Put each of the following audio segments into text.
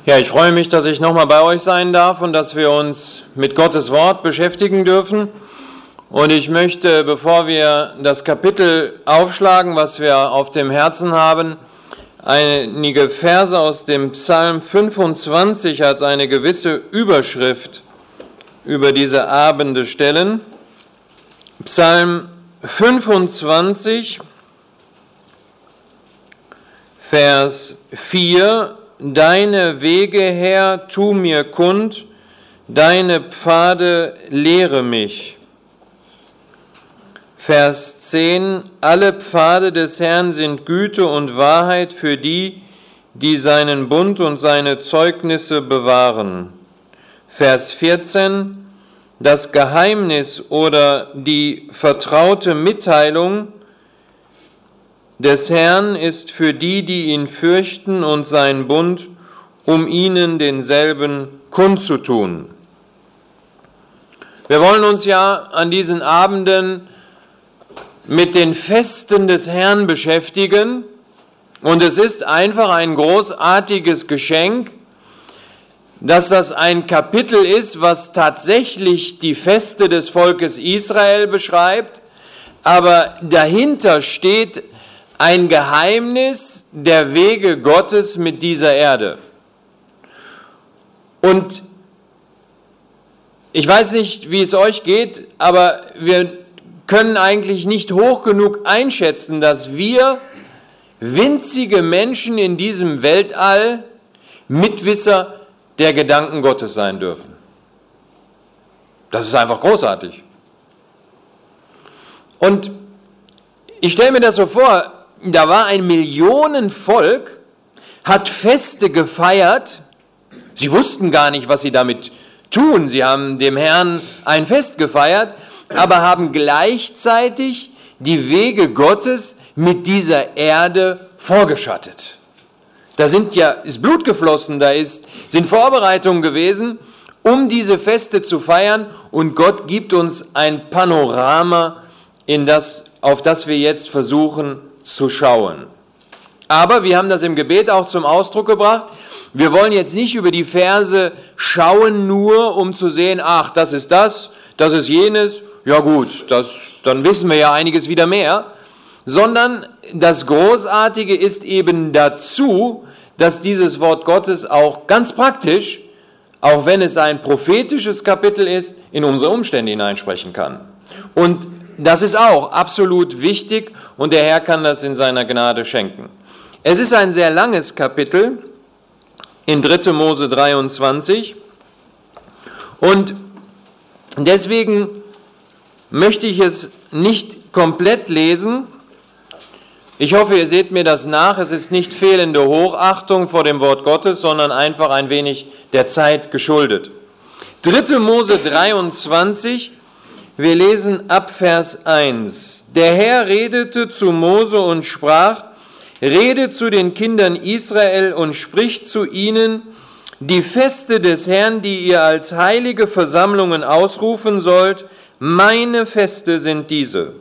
Ja, ich freue mich, dass ich nochmal bei euch sein darf und dass wir uns mit Gottes Wort beschäftigen dürfen. Und ich möchte, bevor wir das Kapitel aufschlagen, was wir auf dem Herzen haben, einige Verse aus dem Psalm 25 als eine gewisse Überschrift über diese Abende stellen. Psalm 25, Vers 4: Deine Wege, Herr, tu mir kund, deine Pfade lehre mich. Vers 10: Alle Pfade des Herrn sind Güte und Wahrheit für die, die seinen Bund und seine Zeugnisse bewahren. Vers 14: Das Geheimnis oder die vertraute Mitteilung des Herrn ist für die, die ihn fürchten, und sein Bund, um ihnen denselben kundzutun. Wir wollen uns ja an diesen Abenden mit den Festen des Herrn beschäftigen, und es ist einfach ein großartiges Geschenk, dass das ein Kapitel ist, was tatsächlich die Feste des Volkes Israel beschreibt, aber dahinter steht ein Geheimnis der Wege Gottes mit dieser Erde. Und ich weiß nicht, wie es euch geht, aber wir können eigentlich nicht hoch genug einschätzen, dass wir winzige Menschen in diesem Weltall Mitwisser der Gedanken Gottes sein dürfen. Das ist einfach großartig. Und ich stelle mir das so vor, da war ein Millionenvolk, hat Feste gefeiert. Sie wussten gar nicht, was sie damit tun. Sie haben dem Herrn ein Fest gefeiert, aber haben gleichzeitig die Wege Gottes mit dieser Erde vorgeschattet. Da ist Blut geflossen, sind Vorbereitungen gewesen, um diese Feste zu feiern, und Gott gibt uns ein Panorama, auf das wir jetzt versuchen zu schauen. Aber wir haben das im Gebet auch zum Ausdruck gebracht. Wir wollen jetzt nicht über die Verse schauen, nur um zu sehen, ach, das ist jenes, ja gut, dann wissen wir ja einiges wieder mehr, sondern das Großartige ist eben dazu, dass dieses Wort Gottes auch ganz praktisch, auch wenn es ein prophetisches Kapitel ist, in unsere Umstände hineinsprechen kann. Und das ist auch absolut wichtig, und der Herr kann das in seiner Gnade schenken. Es ist ein sehr langes Kapitel in 3. Mose 23, und deswegen möchte ich es nicht komplett lesen. Ich hoffe, ihr seht mir das nach. Es ist nicht fehlende Hochachtung vor dem Wort Gottes, sondern einfach ein wenig der Zeit geschuldet. 3. Mose 23, wir lesen ab Vers 1. Der Herr redete zu Mose und sprach: Rede zu den Kindern Israel und sprich zu ihnen: Die Feste des Herrn, die ihr als heilige Versammlungen ausrufen sollt, meine Feste sind diese.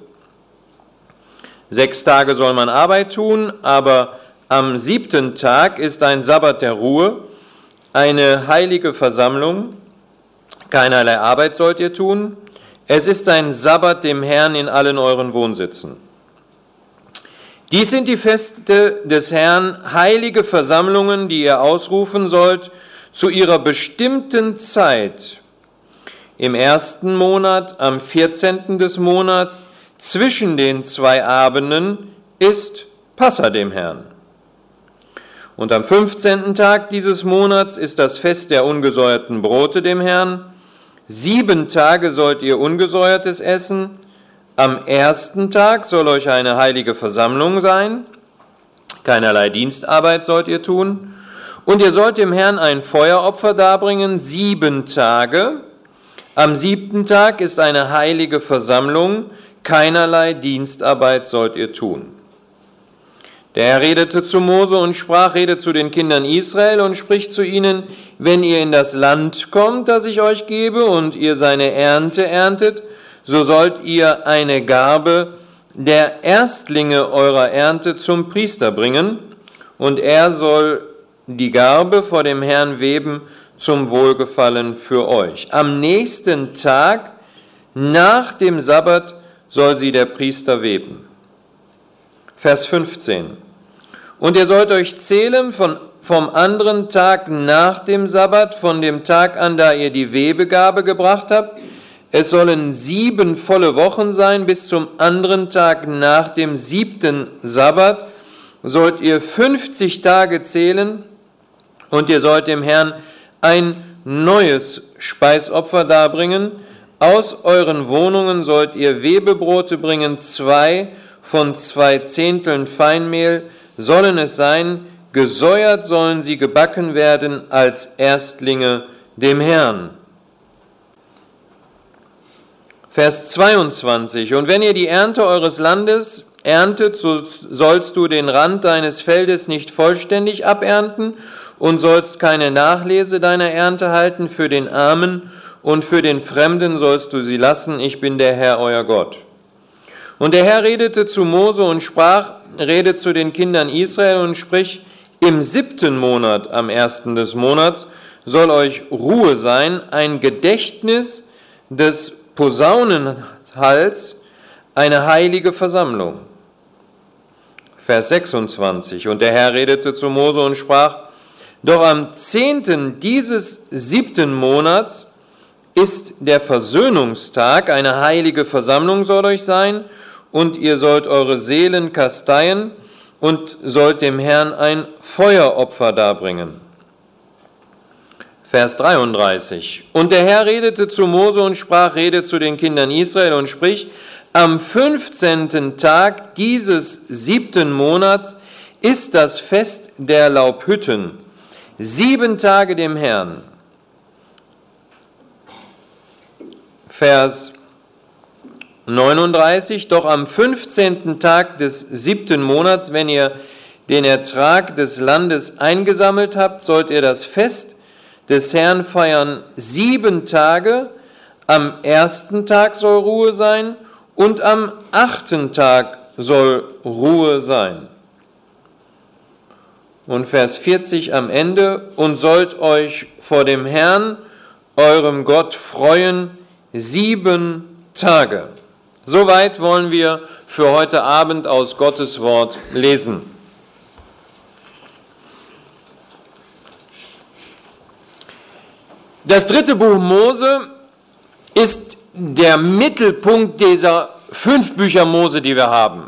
6 Tage soll man Arbeit tun, aber am 7. Tag ist ein Sabbat der Ruhe, eine heilige Versammlung. Keinerlei Arbeit sollt ihr tun. Es ist ein Sabbat dem Herrn in allen euren Wohnsitzen. Dies sind die Feste des Herrn, heilige Versammlungen, die ihr ausrufen sollt, zu ihrer bestimmten Zeit. Im 1. Monat, am 14. des Monats, zwischen den 2 Abenden, ist Passa dem Herrn. Und am 15. Tag dieses Monats ist das Fest der ungesäuerten Brote dem Herrn. 7 Tage sollt ihr Ungesäuertes essen. Am 1. Tag soll euch eine heilige Versammlung sein. Keinerlei Dienstarbeit sollt ihr tun. Und ihr sollt dem Herrn ein Feueropfer darbringen, 7 Tage. Am 7. Tag ist eine heilige Versammlung. Keinerlei Dienstarbeit sollt ihr tun. Der Herr redete zu Mose und sprach: Rede zu den Kindern Israel und spricht zu ihnen: Wenn ihr in das Land kommt, das ich euch gebe, und ihr seine Ernte erntet, so sollt ihr eine Garbe der Erstlinge eurer Ernte zum Priester bringen, und er soll die Garbe vor dem Herrn weben zum Wohlgefallen für euch. Am nächsten Tag nach dem Sabbat soll sie der Priester weben. Vers 15. Und ihr sollt euch zählen vom anderen Tag nach dem Sabbat, von dem Tag an, da ihr die Webegabe gebracht habt. Es sollen 7 volle Wochen sein, bis zum anderen Tag nach dem 7. Sabbat sollt ihr 50 Tage zählen und ihr sollt dem Herrn ein neues Speisopfer darbringen. Aus euren Wohnungen sollt ihr Webebrote bringen, 2 von 2 Zehnteln Feinmehl sollen es sein, gesäuert sollen sie gebacken werden als Erstlinge dem Herrn. Vers 22. Und wenn ihr die Ernte eures Landes erntet, so sollst du den Rand deines Feldes nicht vollständig abernten und sollst keine Nachlese deiner Ernte halten. Für den Armen und für den Fremden sollst du sie lassen. Ich bin der Herr, euer Gott. Und der Herr redete zu Mose und sprach, redet zu den Kindern Israel und sprich, im 7. Monat, am 1. des Monats, soll euch Ruhe sein, ein Gedächtnis des Posaunenhals, eine heilige Versammlung. Vers 26. Und der Herr redete zu Mose und sprach, doch am 10. dieses 7. Monats ist der Versöhnungstag, eine heilige Versammlung soll euch sein, und ihr sollt eure Seelen kasteien und sollt dem Herrn ein Feueropfer darbringen. Vers 33. Und der Herr redete zu Mose und sprach, rede zu den Kindern Israel und sprich, am 15. Tag dieses 7. Monats ist das Fest der Laubhütten, 7 Tage dem Herrn. Vers 39, doch am 15. Tag des 7. Monats, wenn ihr den Ertrag des Landes eingesammelt habt, sollt ihr das Fest des Herrn feiern 7 Tage. Am 1. Tag soll Ruhe sein und am 8. Tag soll Ruhe sein. Und Vers 40 am Ende, und sollt euch vor dem Herrn, eurem Gott, freuen 7 Tage. Soweit wollen wir für heute Abend aus Gottes Wort lesen. Das 3. Buch Mose ist der Mittelpunkt dieser 5 Bücher Mose, die wir haben.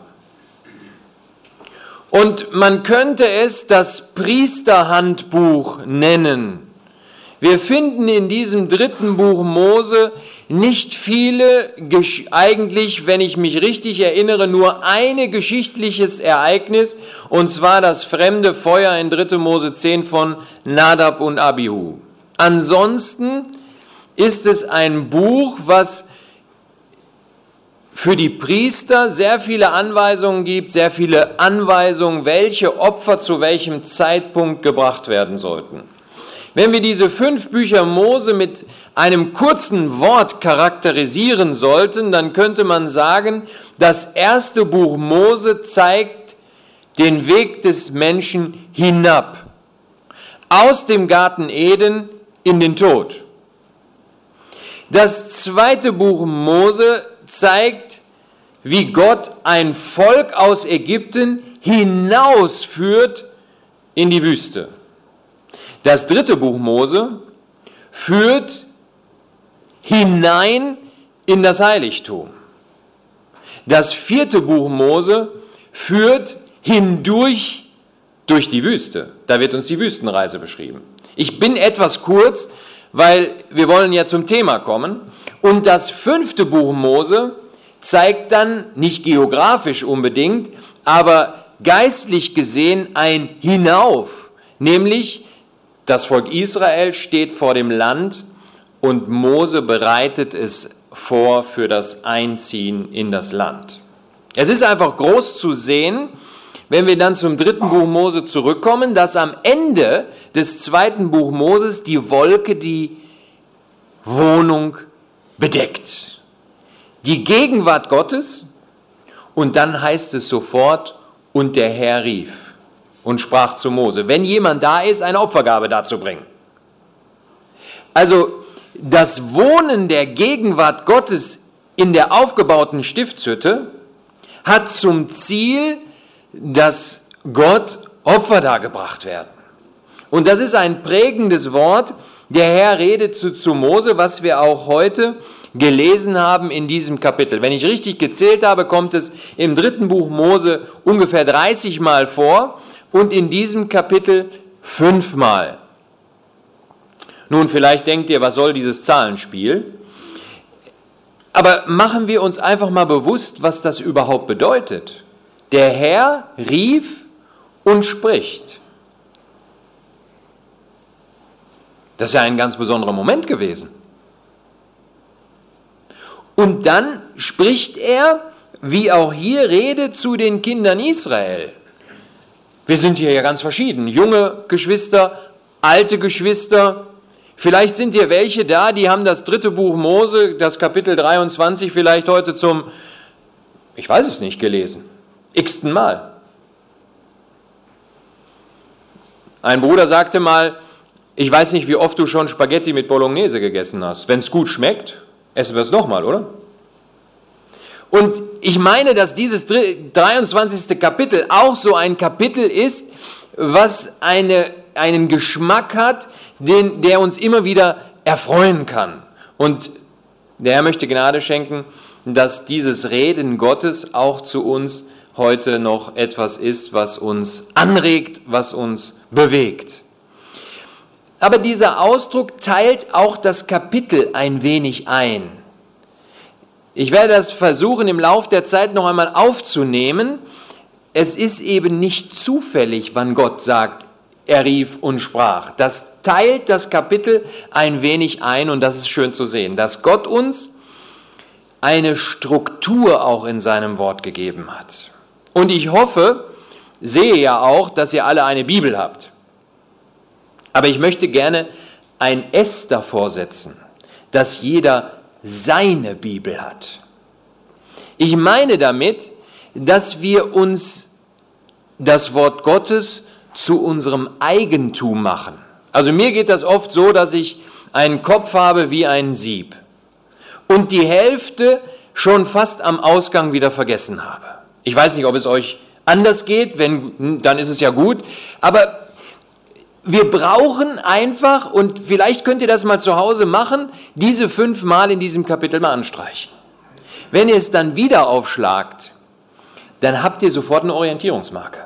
Und man könnte es das Priesterhandbuch nennen. Wir finden in diesem 3. Buch Mose nicht viele, eigentlich, wenn ich mich richtig erinnere, nur ein geschichtliches Ereignis, und zwar das fremde Feuer in 3. Mose 10 von Nadab und Abihu. Ansonsten ist es ein Buch, was für die Priester sehr viele Anweisungen gibt, sehr viele Anweisungen, welche Opfer zu welchem Zeitpunkt gebracht werden sollten. Wenn wir diese 5 Bücher Mose mit einem kurzen Wort charakterisieren sollten, dann könnte man sagen, das 1. Buch Mose zeigt den Weg des Menschen hinab, aus dem Garten Eden in den Tod. Das 2. Buch Mose zeigt, wie Gott ein Volk aus Ägypten hinausführt in die Wüste. Das 3. Buch Mose führt hinein in das Heiligtum. Das 4. Buch Mose führt hindurch durch die Wüste. Da wird uns die Wüstenreise beschrieben. Ich bin etwas kurz, weil wir wollen ja zum Thema kommen. Und das 5. Buch Mose zeigt dann, nicht geografisch unbedingt, aber geistlich gesehen ein Hinauf, nämlich das Volk Israel steht vor dem Land und Mose bereitet es vor für das Einziehen in das Land. Es ist einfach groß zu sehen, wenn wir dann zum 3. Buch Mose zurückkommen, dass am Ende des 2. Buch Moses die Wolke die Wohnung bedeckt. Die Gegenwart Gottes, und dann heißt es sofort, und der Herr rief. und sprach zu Mose, wenn jemand da ist, eine Opfergabe darzubringen. Also das Wohnen der Gegenwart Gottes in der aufgebauten Stiftshütte hat zum Ziel, dass Gott Opfer dargebracht werden. Und das ist ein prägendes Wort. Der Herr redet zu Mose, was wir auch heute gelesen haben in diesem Kapitel. Wenn ich richtig gezählt habe, kommt es im 3. Buch Mose ungefähr 30 Mal vor und in diesem Kapitel 5 Mal. Nun, vielleicht denkt ihr, was soll dieses Zahlenspiel? Aber machen wir uns einfach mal bewusst, was das überhaupt bedeutet. Der Herr rief und spricht. Das ist ja ein ganz besonderer Moment gewesen. Und dann spricht er, wie auch hier, Rede zu den Kindern Israel. Wir sind hier ja ganz verschieden. Junge Geschwister, alte Geschwister. Vielleicht sind hier welche da, die haben das 3. Buch Mose, das Kapitel 23, vielleicht heute zum, ich weiß es nicht, gelesen. X-ten Mal. Ein Bruder sagte mal, ich weiß nicht, wie oft du schon Spaghetti mit Bolognese gegessen hast. Wenn es gut schmeckt, essen wir es nochmal, oder? Und ich meine, dass dieses 23. Kapitel auch so ein Kapitel ist, was einen Geschmack hat, der uns immer wieder erfreuen kann. Und der Herr möchte Gnade schenken, dass dieses Reden Gottes auch zu uns heute noch etwas ist, was uns anregt, was uns bewegt. Aber dieser Ausdruck teilt auch das Kapitel ein wenig ein. Ich werde das versuchen, im Lauf der Zeit noch einmal aufzunehmen. Es ist eben nicht zufällig, wann Gott sagt, er rief und sprach. Das teilt das Kapitel ein wenig ein und das ist schön zu sehen, dass Gott uns eine Struktur auch in seinem Wort gegeben hat. Und ich hoffe, sehe ja auch, dass ihr alle eine Bibel habt. Aber ich möchte gerne ein S davor setzen, dass jeder seine Bibel hat. Ich meine damit, dass wir uns das Wort Gottes zu unserem Eigentum machen. Also mir geht das oft so, dass ich einen Kopf habe wie ein Sieb und die Hälfte schon fast am Ausgang wieder vergessen habe. Ich weiß nicht, ob es euch anders geht, dann ist es ja gut, aber wir brauchen einfach, und vielleicht könnt ihr das mal zu Hause machen, diese 5 Mal in diesem Kapitel mal anstreichen. Wenn ihr es dann wieder aufschlagt, dann habt ihr sofort eine Orientierungsmarke.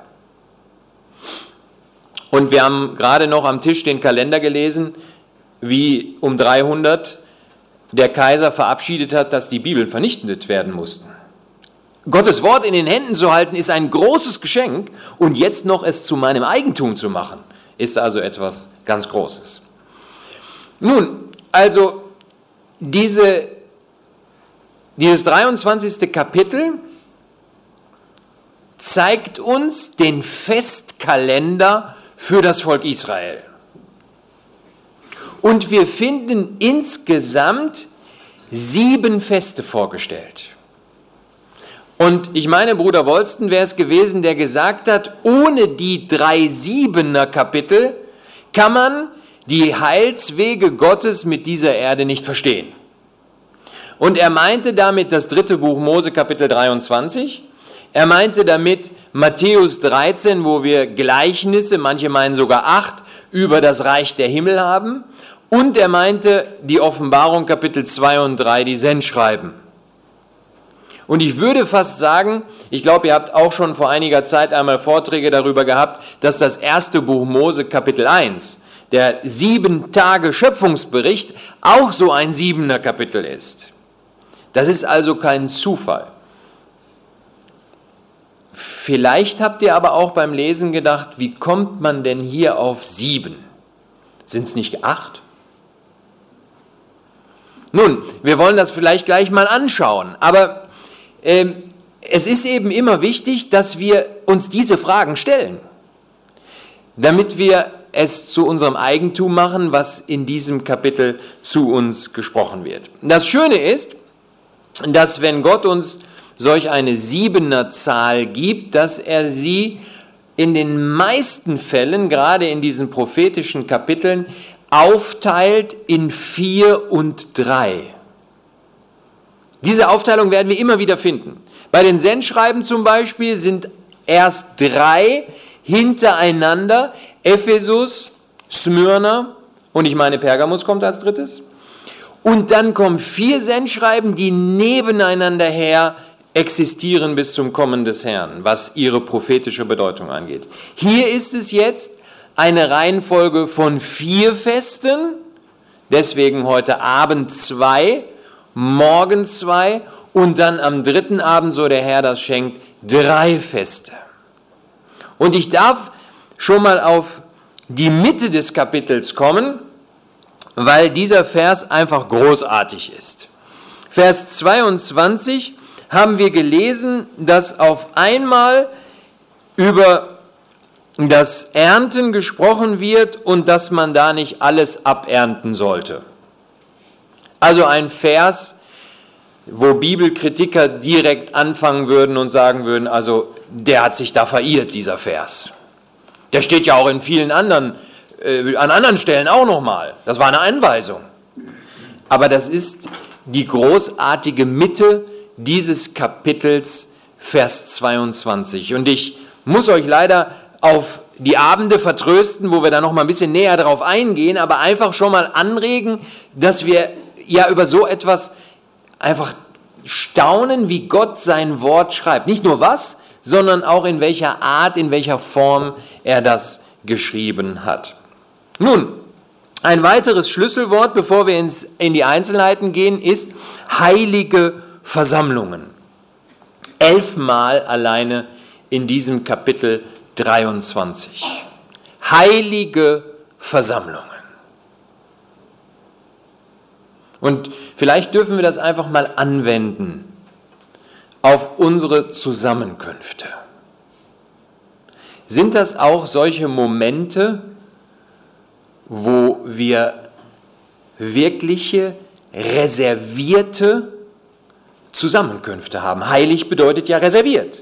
Und wir haben gerade noch am Tisch den Kalender gelesen, wie um 300 der Kaiser verabschiedet hat, dass die Bibeln vernichtet werden mussten. Gottes Wort in den Händen zu halten, ist ein großes Geschenk und jetzt noch es zu meinem Eigentum zu machen, ist also etwas ganz Großes. Nun, also dieses 23. Kapitel zeigt uns den Festkalender für das Volk Israel. Und wir finden insgesamt 7 Feste vorgestellt. Und ich meine, Bruder Wolsten wäre es gewesen, der gesagt hat, ohne die 3 7er Kapitel kann man die Heilswege Gottes mit dieser Erde nicht verstehen. Und er meinte damit das 3. Buch Mose, Kapitel 23. Er meinte damit Matthäus 13, wo wir Gleichnisse, manche meinen sogar 8, über das Reich der Himmel haben. Und er meinte die Offenbarung, Kapitel 2 und 3, die Sendschreiben. Und ich würde fast sagen, ich glaube, ihr habt auch schon vor einiger Zeit einmal Vorträge darüber gehabt, dass das 1. Buch Mose, Kapitel 1, der 7 Tage Schöpfungsbericht, auch so ein 7er Kapitel ist. Das ist also kein Zufall. Vielleicht habt ihr aber auch beim Lesen gedacht, wie kommt man denn hier auf 7? Sind es nicht 8? Nun, wir wollen das vielleicht gleich mal anschauen, aber es ist eben immer wichtig, dass wir uns diese Fragen stellen, damit wir es zu unserem Eigentum machen, was in diesem Kapitel zu uns gesprochen wird. Das Schöne ist, dass wenn Gott uns solch eine 7er Zahl gibt, dass er sie in den meisten Fällen, gerade in diesen prophetischen Kapiteln, aufteilt in 4 und 3. Diese Aufteilung werden wir immer wieder finden. Bei den Sendschreiben zum Beispiel sind erst 3 hintereinander, Ephesus, Smyrna und ich meine Pergamus kommt als drittes. Und dann kommen 4 Sendschreiben, die nebeneinander her existieren bis zum Kommen des Herrn, was ihre prophetische Bedeutung angeht. Hier ist es jetzt eine Reihenfolge von 4 Festen, deswegen heute Abend 2, morgen 2 und dann am 3. Abend, so der Herr das schenkt, 3 Feste. Und ich darf schon mal auf die Mitte des Kapitels kommen, weil dieser Vers einfach großartig ist. Vers 22 haben wir gelesen, dass auf einmal über das Ernten gesprochen wird und dass man da nicht alles abernten sollte. Also ein Vers, wo Bibelkritiker direkt anfangen würden und sagen würden, also der hat sich da verirrt, dieser Vers. Der steht ja auch in vielen anderen, an anderen Stellen auch nochmal. Das war eine Anweisung. Aber das ist die großartige Mitte dieses Kapitels, Vers 22. Und ich muss euch leider auf die Abende vertrösten, wo wir da noch mal ein bisschen näher drauf eingehen, aber einfach schon mal anregen, dass wir ja über so etwas einfach staunen, wie Gott sein Wort schreibt. Nicht nur was, sondern auch in welcher Art, in welcher Form er das geschrieben hat. Nun, ein weiteres Schlüsselwort, bevor wir in die Einzelheiten gehen, ist heilige Versammlungen. 11 Mal alleine in diesem Kapitel 23. Heilige Versammlungen. Und vielleicht dürfen wir das einfach mal anwenden auf unsere Zusammenkünfte. Sind das auch solche Momente, wo wir wirkliche, reservierte Zusammenkünfte haben? Heilig bedeutet ja reserviert.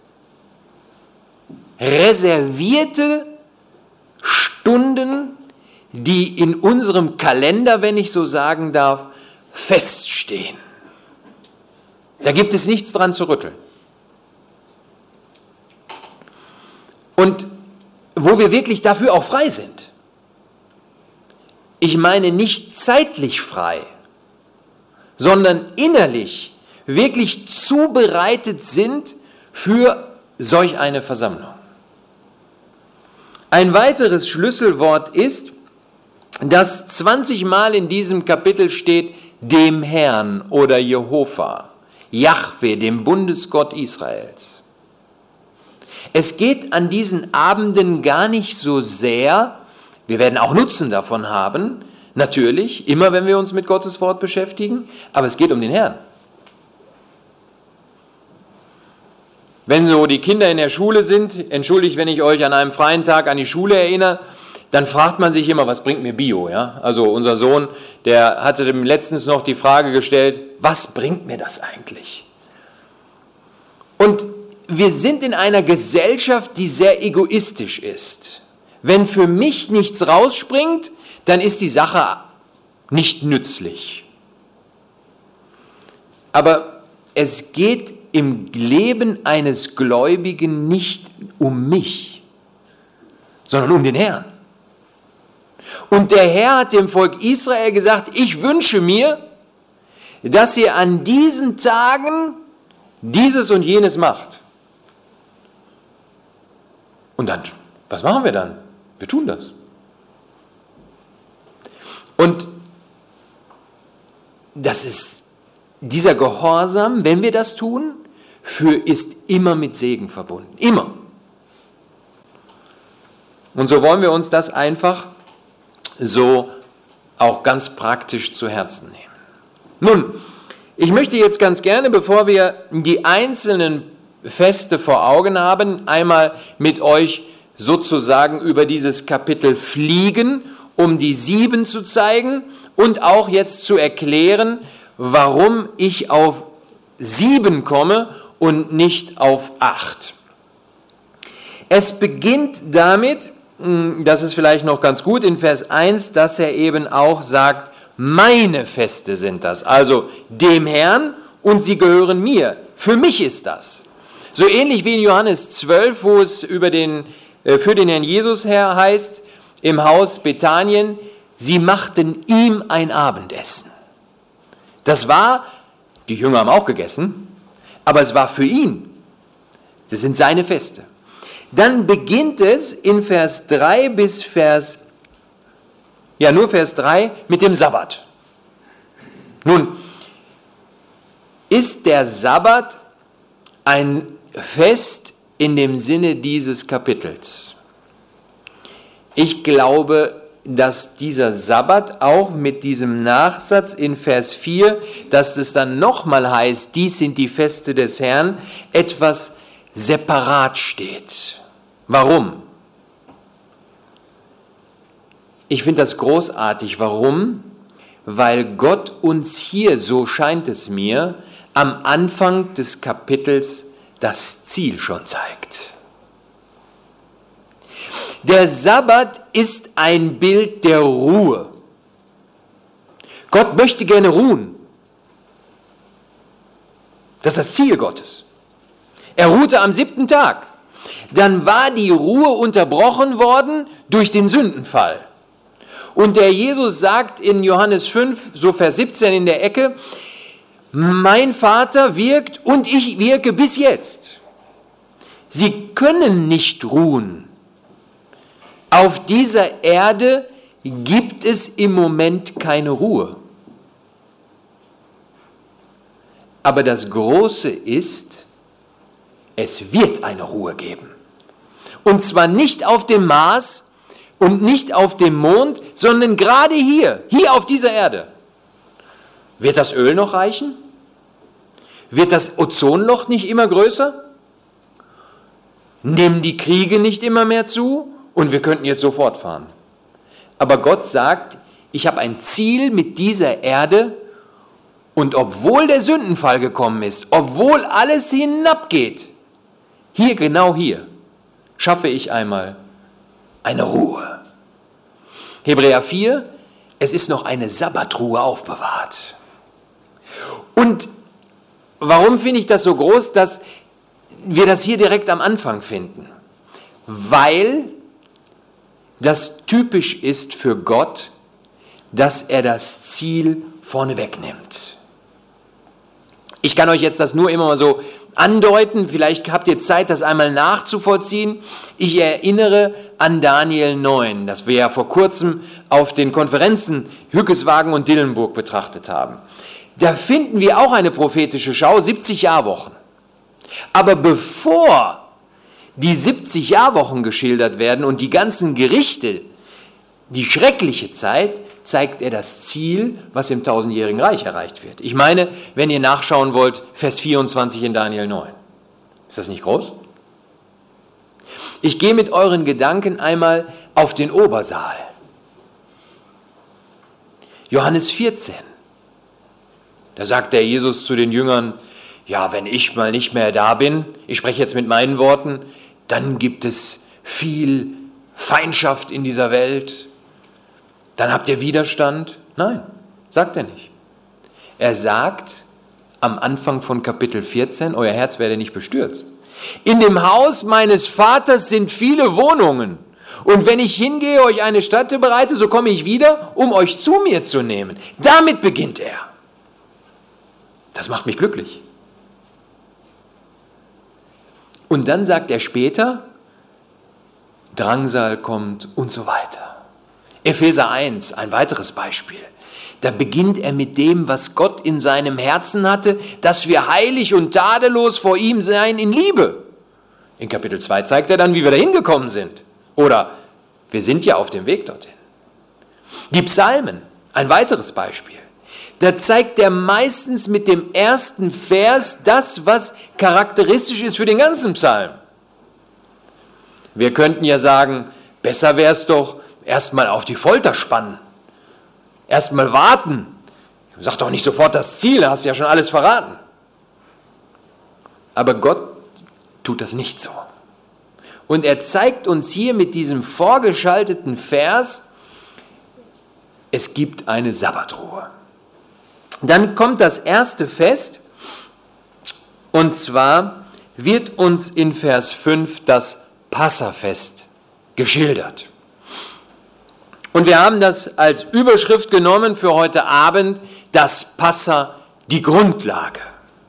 Reservierte Stunden, die in unserem Kalender, wenn ich so sagen darf, feststehen. Da gibt es nichts dran zu rütteln. Und wo wir wirklich dafür auch frei sind. Ich meine nicht zeitlich frei, sondern innerlich wirklich zubereitet sind für solch eine Versammlung. Ein weiteres Schlüsselwort ist, dass 20 Mal in diesem Kapitel steht, dem Herrn oder Jehova, Jahwe, dem Bundesgott Israels. Es geht an diesen Abenden gar nicht so sehr, wir werden auch Nutzen davon haben, natürlich, immer wenn wir uns mit Gottes Wort beschäftigen, aber es geht um den Herrn. Wenn so die Kinder in der Schule sind, entschuldigt, wenn ich euch an einem freien Tag an die Schule erinnere, dann fragt man sich immer, was bringt mir Bio? Ja? Also unser Sohn, der hatte dem letztens noch die Frage gestellt, was bringt mir das eigentlich? Und wir sind in einer Gesellschaft, die sehr egoistisch ist. Wenn für mich nichts rausspringt, dann ist die Sache nicht nützlich. Aber es geht im Leben eines Gläubigen nicht um mich, sondern um den Herrn. Und der Herr hat dem Volk Israel gesagt, ich wünsche mir, dass ihr an diesen Tagen dieses und jenes macht. Und dann, was machen wir dann? Wir tun das. Und das ist dieser Gehorsam, wenn wir das tun, ist immer mit Segen verbunden. Immer. Und so wollen wir uns das einfach so auch ganz praktisch zu Herzen nehmen. Nun, ich möchte jetzt ganz gerne, bevor wir die einzelnen Feste vor Augen haben, einmal mit euch sozusagen über dieses Kapitel fliegen, um die 7 zu zeigen und auch jetzt zu erklären, warum ich auf 7 komme und nicht auf 8. Es beginnt damit, das ist vielleicht noch ganz gut, in Vers 1, dass er eben auch sagt, meine Feste sind das, also dem Herrn und sie gehören mir. Für mich ist das. So ähnlich wie in Johannes 12, wo es für den Herrn Jesus her heißt, im Haus Bethanien, sie machten ihm ein Abendessen. Das war, die Jünger haben auch gegessen, aber es war für ihn. Das sind seine Feste. Dann beginnt es in Vers 3 bis Vers 3 mit dem Sabbat. Nun, ist der Sabbat ein Fest in dem Sinne dieses Kapitels? Ich glaube, dass dieser Sabbat auch mit diesem Nachsatz in Vers 4, dass es dann nochmal heißt, dies sind die Feste des Herrn, etwas separat steht. Warum? Ich finde das großartig. Warum? Weil Gott uns hier, so scheint es mir, am Anfang des Kapitels das Ziel schon zeigt. Der Sabbat ist ein Bild der Ruhe. Gott möchte gerne ruhen. Das ist das Ziel Gottes. Er ruhte am 7. Tag. Dann war die Ruhe unterbrochen worden durch den Sündenfall. Und der Jesus sagt in Johannes 5, so Vers 17 in der Ecke, mein Vater wirkt und ich wirke bis jetzt. Sie können nicht ruhen. Auf dieser Erde gibt es im Moment keine Ruhe. Aber das Große ist, es wird eine Ruhe geben. Und zwar nicht auf dem Mars und nicht auf dem Mond, sondern gerade hier auf dieser Erde. Wird das Öl noch reichen? Wird das Ozonloch nicht immer größer? Nehmen die Kriege nicht immer mehr zu? Und wir könnten jetzt so fortfahren. Aber Gott sagt, ich habe ein Ziel mit dieser Erde und obwohl der Sündenfall gekommen ist, obwohl alles hinabgeht, hier, genau hier, schaffe ich einmal eine Ruhe. Hebräer 4, es ist noch eine Sabbatruhe aufbewahrt. Und warum finde ich das so groß, dass wir das hier direkt am Anfang finden? Weil das typisch ist für Gott, dass er das Ziel vorne wegnimmt. Ich kann euch jetzt das nur immer mal so andeuten, vielleicht habt ihr Zeit, das einmal nachzuvollziehen. Ich erinnere an Daniel 9, das wir ja vor kurzem auf den Konferenzen Hückeswagen und Dillenburg betrachtet haben. Da finden wir auch eine prophetische Schau, 70 Jahrwochen. Aber bevor die 70 Jahrwochen geschildert werden und die ganzen Gerichte, die schreckliche Zeit, zeigt er das Ziel, was im 1000-jährigen Reich erreicht wird. Ich meine, wenn ihr nachschauen wollt, Vers 24 in Daniel 9. Ist das nicht groß? Ich gehe mit euren Gedanken einmal auf den Obersaal. Johannes 14. Da sagt der Jesus zu den Jüngern, ja, wenn ich mal nicht mehr da bin, ich spreche jetzt mit meinen Worten, dann gibt es viel Feindschaft in dieser Welt. Dann habt ihr Widerstand. Nein, sagt er nicht. Er sagt am Anfang von Kapitel 14, euer Herz werde nicht bestürzt. In dem Haus meines Vaters sind viele Wohnungen. Und wenn ich hingehe, euch eine Stadt bereite, so komme ich wieder, um euch zu mir zu nehmen. Damit beginnt er. Das macht mich glücklich. Und dann sagt er später, Drangsal kommt und so weiter. Epheser 1, ein weiteres Beispiel. Da beginnt er mit dem, was Gott in seinem Herzen hatte, dass wir heilig und tadellos vor ihm seien in Liebe. In Kapitel 2 zeigt er dann, wie wir da hingekommen sind. Oder wir sind ja auf dem Weg dorthin. Die Psalmen, ein weiteres Beispiel. Da zeigt er meistens mit dem ersten Vers das, was charakteristisch ist für den ganzen Psalm. Wir könnten ja sagen, besser wäre es doch, erstmal auf die Folter spannen. Erstmal warten. Sag doch nicht sofort das Ziel, da hast du ja schon alles verraten. Aber Gott tut das nicht so. Und er zeigt uns hier mit diesem vorgeschalteten Vers, es gibt eine Sabbatruhe. Dann kommt das erste Fest, und zwar wird uns in Vers 5 das Passafest geschildert. Und wir haben das als Überschrift genommen für heute Abend, das Passa, die Grundlage.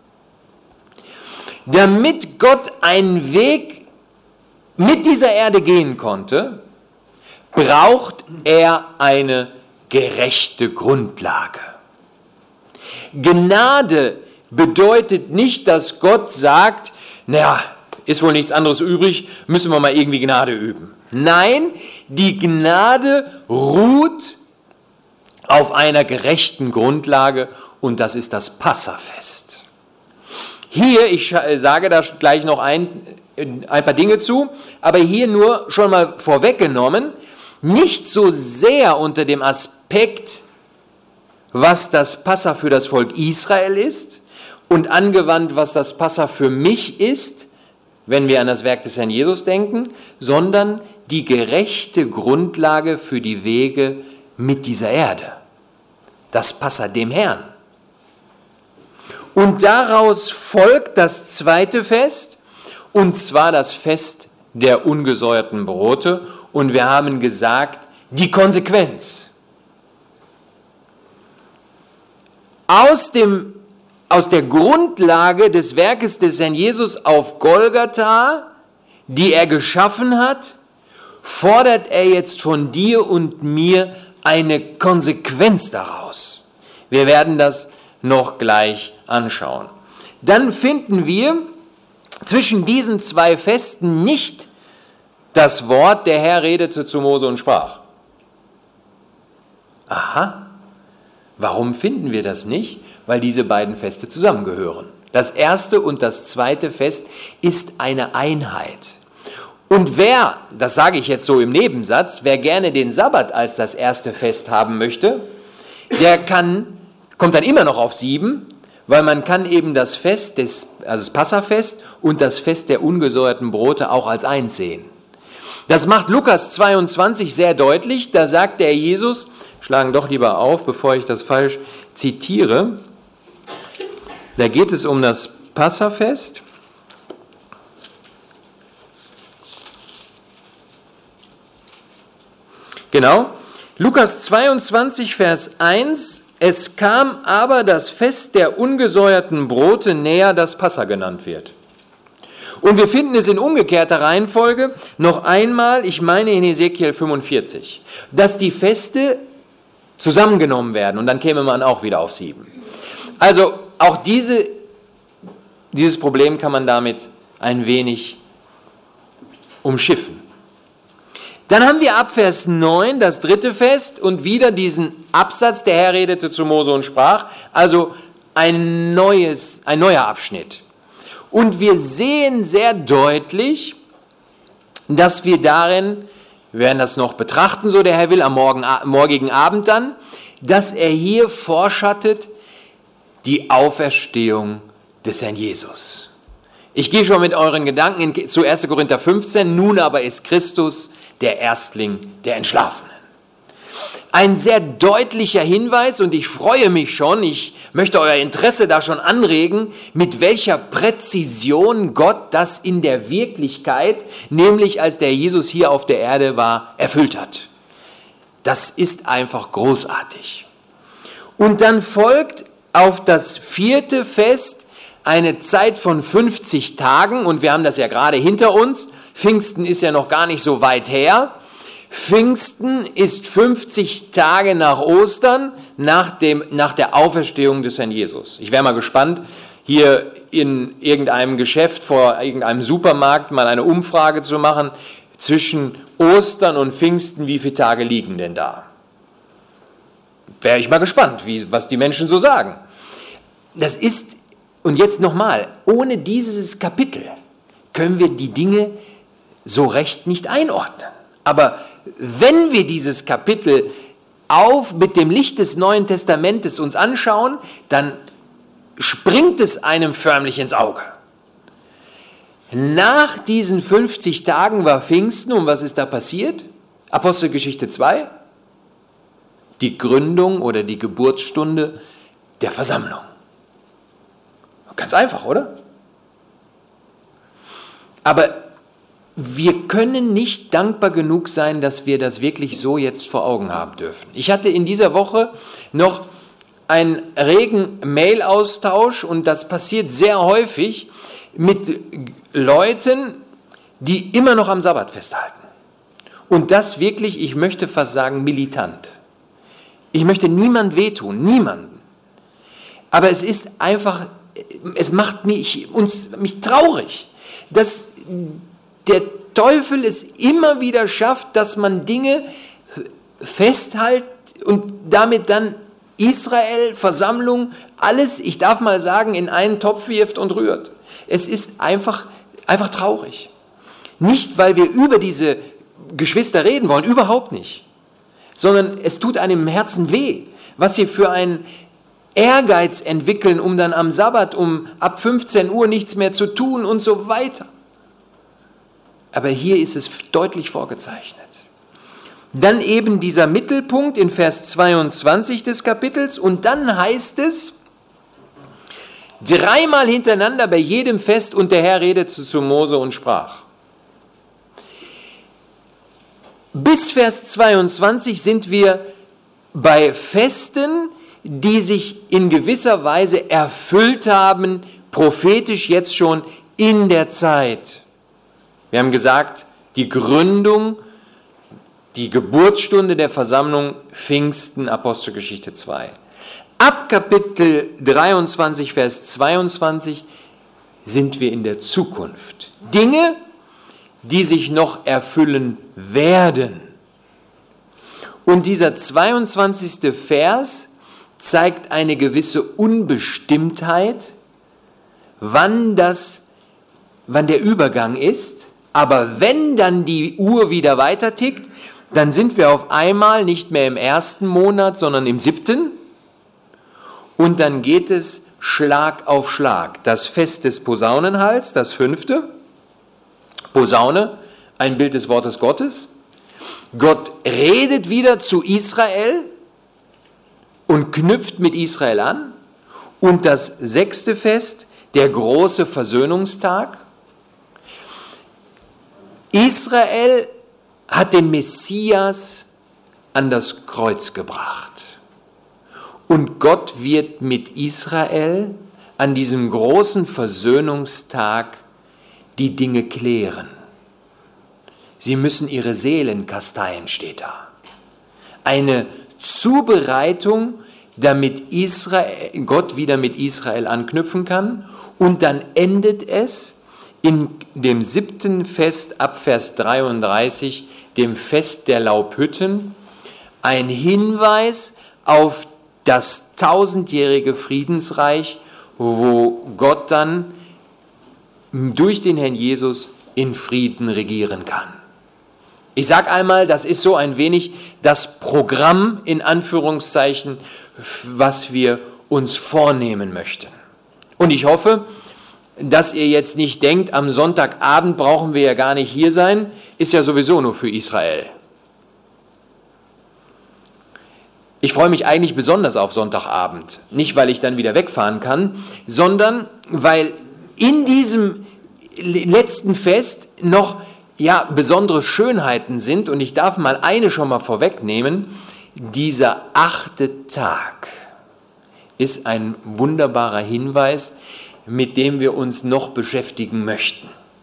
Damit Gott einen Weg mit dieser Erde gehen konnte, braucht er eine gerechte Grundlage. Gnade bedeutet nicht, dass Gott sagt, naja, ist wohl nichts anderes übrig, müssen wir mal irgendwie Gnade üben. Nein, die Gnade ruht auf einer gerechten Grundlage und das ist das Passafest. Hier, ich sage da gleich noch ein paar Dinge zu, aber hier nur schon mal vorweggenommen, nicht so sehr unter dem Aspekt, was das Passa für das Volk Israel ist und angewandt, was das Passa für mich ist, wenn wir an das Werk des Herrn Jesus denken, sondern die gerechte Grundlage für die Wege mit dieser Erde. Das Passa dem Herrn. Und daraus folgt das zweite Fest, und zwar das Fest der ungesäuerten Brote. Und wir haben gesagt, die Konsequenz. Aus der Grundlage des Werkes des Herrn Jesus auf Golgatha, die er geschaffen hat, fordert er jetzt von dir und mir eine Konsequenz daraus. Wir werden das noch gleich anschauen. Dann finden wir zwischen diesen zwei Festen nicht das Wort, der Herr redete zu Mose und sprach. Aha, warum finden wir das nicht? Weil diese beiden Feste zusammengehören. Das erste und das zweite Fest ist eine Einheit. Und wer, das sage ich jetzt so im Nebensatz, wer gerne den Sabbat als das erste Fest haben möchte, der kommt dann immer noch auf 7, weil man kann eben das Fest, also das Passafest und das Fest der ungesäuerten Brote auch als eins sehen. Das macht Lukas 22 sehr deutlich, da sagt der Jesus, schlagen doch lieber auf, bevor ich das falsch zitiere, da geht es um das Passafest. Genau, Lukas 22, Vers 1, es kam aber das Fest der ungesäuerten Brote näher, das Passa genannt wird. Und wir finden es in umgekehrter Reihenfolge noch einmal, ich meine in Hesekiel 45, dass die Feste zusammengenommen werden und dann käme man auch wieder auf 7. Also auch dieses Problem kann man damit ein wenig umschiffen. Dann haben wir ab Vers 9 das dritte Fest und wieder diesen Absatz, der Herr redete zu Mose und sprach, also ein neuer Abschnitt. Und wir sehen sehr deutlich, dass wir darin, wir werden das noch betrachten, so der Herr will, am morgigen Abend dann, dass er hier vorschattet die Auferstehung des Herrn Jesus. Ich gehe schon mit euren Gedanken zu 1. Korinther 15, nun aber ist Christus der Erstling der Entschlafenen. Ein sehr deutlicher Hinweis und ich freue mich schon, ich möchte euer Interesse da schon anregen, mit welcher Präzision Gott das in der Wirklichkeit, nämlich als der Jesus hier auf der Erde war, erfüllt hat. Das ist einfach großartig. Und dann folgt auf das vierte Fest eine Zeit von 50 Tagen und wir haben das ja gerade hinter uns. Pfingsten ist ja noch gar nicht so weit her. Pfingsten ist 50 Tage nach Ostern, nach der Auferstehung des Herrn Jesus. Ich wäre mal gespannt, hier in irgendeinem Geschäft vor irgendeinem Supermarkt mal eine Umfrage zu machen, zwischen Ostern und Pfingsten, wie viele Tage liegen denn da? Wäre ich mal gespannt, was die Menschen so sagen. Das ist, und jetzt nochmal, ohne dieses Kapitel können wir die Dinge so recht nicht einordnen. Aber wenn wir dieses Kapitel mit dem Licht des Neuen Testamentes uns anschauen, dann springt es einem förmlich ins Auge. Nach diesen 50 Tagen war Pfingsten und was ist da passiert? Apostelgeschichte 2, die Gründung oder die Geburtsstunde der Versammlung. Ganz einfach, oder? Aber wir können nicht dankbar genug sein, dass wir das wirklich so jetzt vor Augen haben dürfen. Ich hatte in dieser Woche noch einen regen Mail-Austausch und das passiert sehr häufig mit Leuten, die immer noch am Sabbat festhalten. Und das wirklich, ich möchte fast sagen, militant. Ich möchte niemand wehtun, niemanden. Aber es ist einfach, es macht mich traurig, dass der Teufel es immer wieder schafft, dass man Dinge festhält und damit dann Israel, Versammlung, alles, ich darf mal sagen, in einen Topf wirft und rührt. Es ist einfach traurig. Nicht, weil wir über diese Geschwister reden wollen, überhaupt nicht, sondern es tut einem im Herzen weh, was sie für einen Ehrgeiz entwickeln, um dann am Sabbat ab 15 Uhr nichts mehr zu tun und so weiter. Aber hier ist es deutlich vorgezeichnet. Dann eben dieser Mittelpunkt in Vers 22 des Kapitels und dann heißt es, 3-mal hintereinander bei jedem Fest und der Herr redete zu Mose und sprach. Bis Vers 22 sind wir bei Festen, die sich in gewisser Weise erfüllt haben, prophetisch jetzt schon in der Zeit. Wir haben gesagt, die Gründung, die Geburtsstunde der Versammlung, Pfingsten, Apostelgeschichte 2. Ab Kapitel 23, Vers 22 sind wir in der Zukunft. Dinge, die sich noch erfüllen werden. Und dieser 22. Vers zeigt eine gewisse Unbestimmtheit, wann der Übergang ist. Aber wenn dann die Uhr wieder weiter tickt, dann sind wir auf einmal nicht mehr im 1. Monat, sondern im 7. Und dann geht es Schlag auf Schlag. Das Fest des Posaunenhals, das 5. Posaune, ein Bild des Wortes Gottes. Gott redet wieder zu Israel und knüpft mit Israel an. Und das 6. Fest, der große Versöhnungstag. Israel hat den Messias an das Kreuz gebracht. Und Gott wird mit Israel an diesem großen Versöhnungstag die Dinge klären. Sie müssen ihre Seelen kasteien, steht da. Eine Zubereitung, damit Gott wieder mit Israel anknüpfen kann. Und dann endet es in dem 7. Fest ab Vers 33, dem Fest der Laubhütten, ein Hinweis auf das 1000-jährige Friedensreich, wo Gott dann durch den Herrn Jesus in Frieden regieren kann. Ich sage einmal, das ist so ein wenig das Programm, in Anführungszeichen, was wir uns vornehmen möchten. Und ich hoffe, dass ihr jetzt nicht denkt, am Sonntagabend brauchen wir ja gar nicht hier sein, ist ja sowieso nur für Israel. Ich freue mich eigentlich besonders auf Sonntagabend. Nicht, weil ich dann wieder wegfahren kann, sondern weil in diesem letzten Fest noch besondere Schönheiten sind. Und ich darf mal eine schon mal vorwegnehmen. Dieser 8. Tag ist ein wunderbarer Hinweis, mit dem wir uns noch beschäftigen möchten.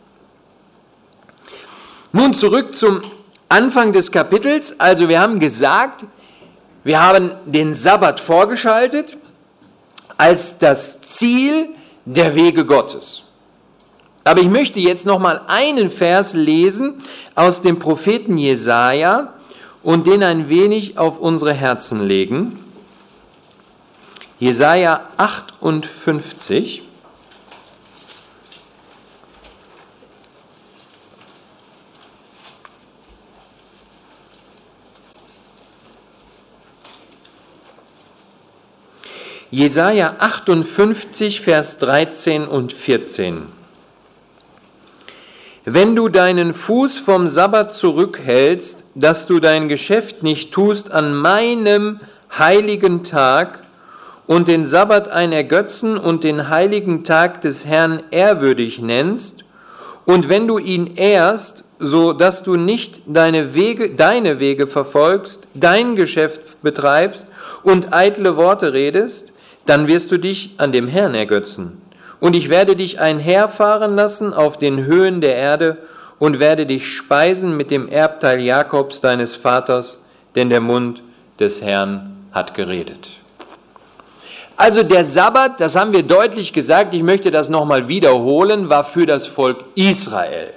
Nun zurück zum Anfang des Kapitels. Also wir haben gesagt, wir haben den Sabbat vorgeschaltet als das Ziel der Wege Gottes. Aber ich möchte jetzt noch mal einen Vers lesen aus dem Propheten Jesaja und den ein wenig auf unsere Herzen legen. Jesaja 58. Jesaja 58, Vers 13 und 14. wenn du deinen Fuß vom Sabbat zurückhältst, dass du dein Geschäft nicht tust an meinem heiligen Tag und den Sabbat ein Ergötzen und den heiligen Tag des Herrn ehrwürdig nennst, und wenn du ihn ehrst, so dass du nicht deine Wege verfolgst, dein Geschäft betreibst und eitle Worte redest, dann wirst du dich an dem Herrn ergötzen. Und ich werde dich einherfahren lassen auf den Höhen der Erde und werde dich speisen mit dem Erbteil Jakobs, deines Vaters, denn der Mund des Herrn hat geredet. Also der Sabbat, das haben wir deutlich gesagt, ich möchte das nochmal wiederholen, war für das Volk Israel.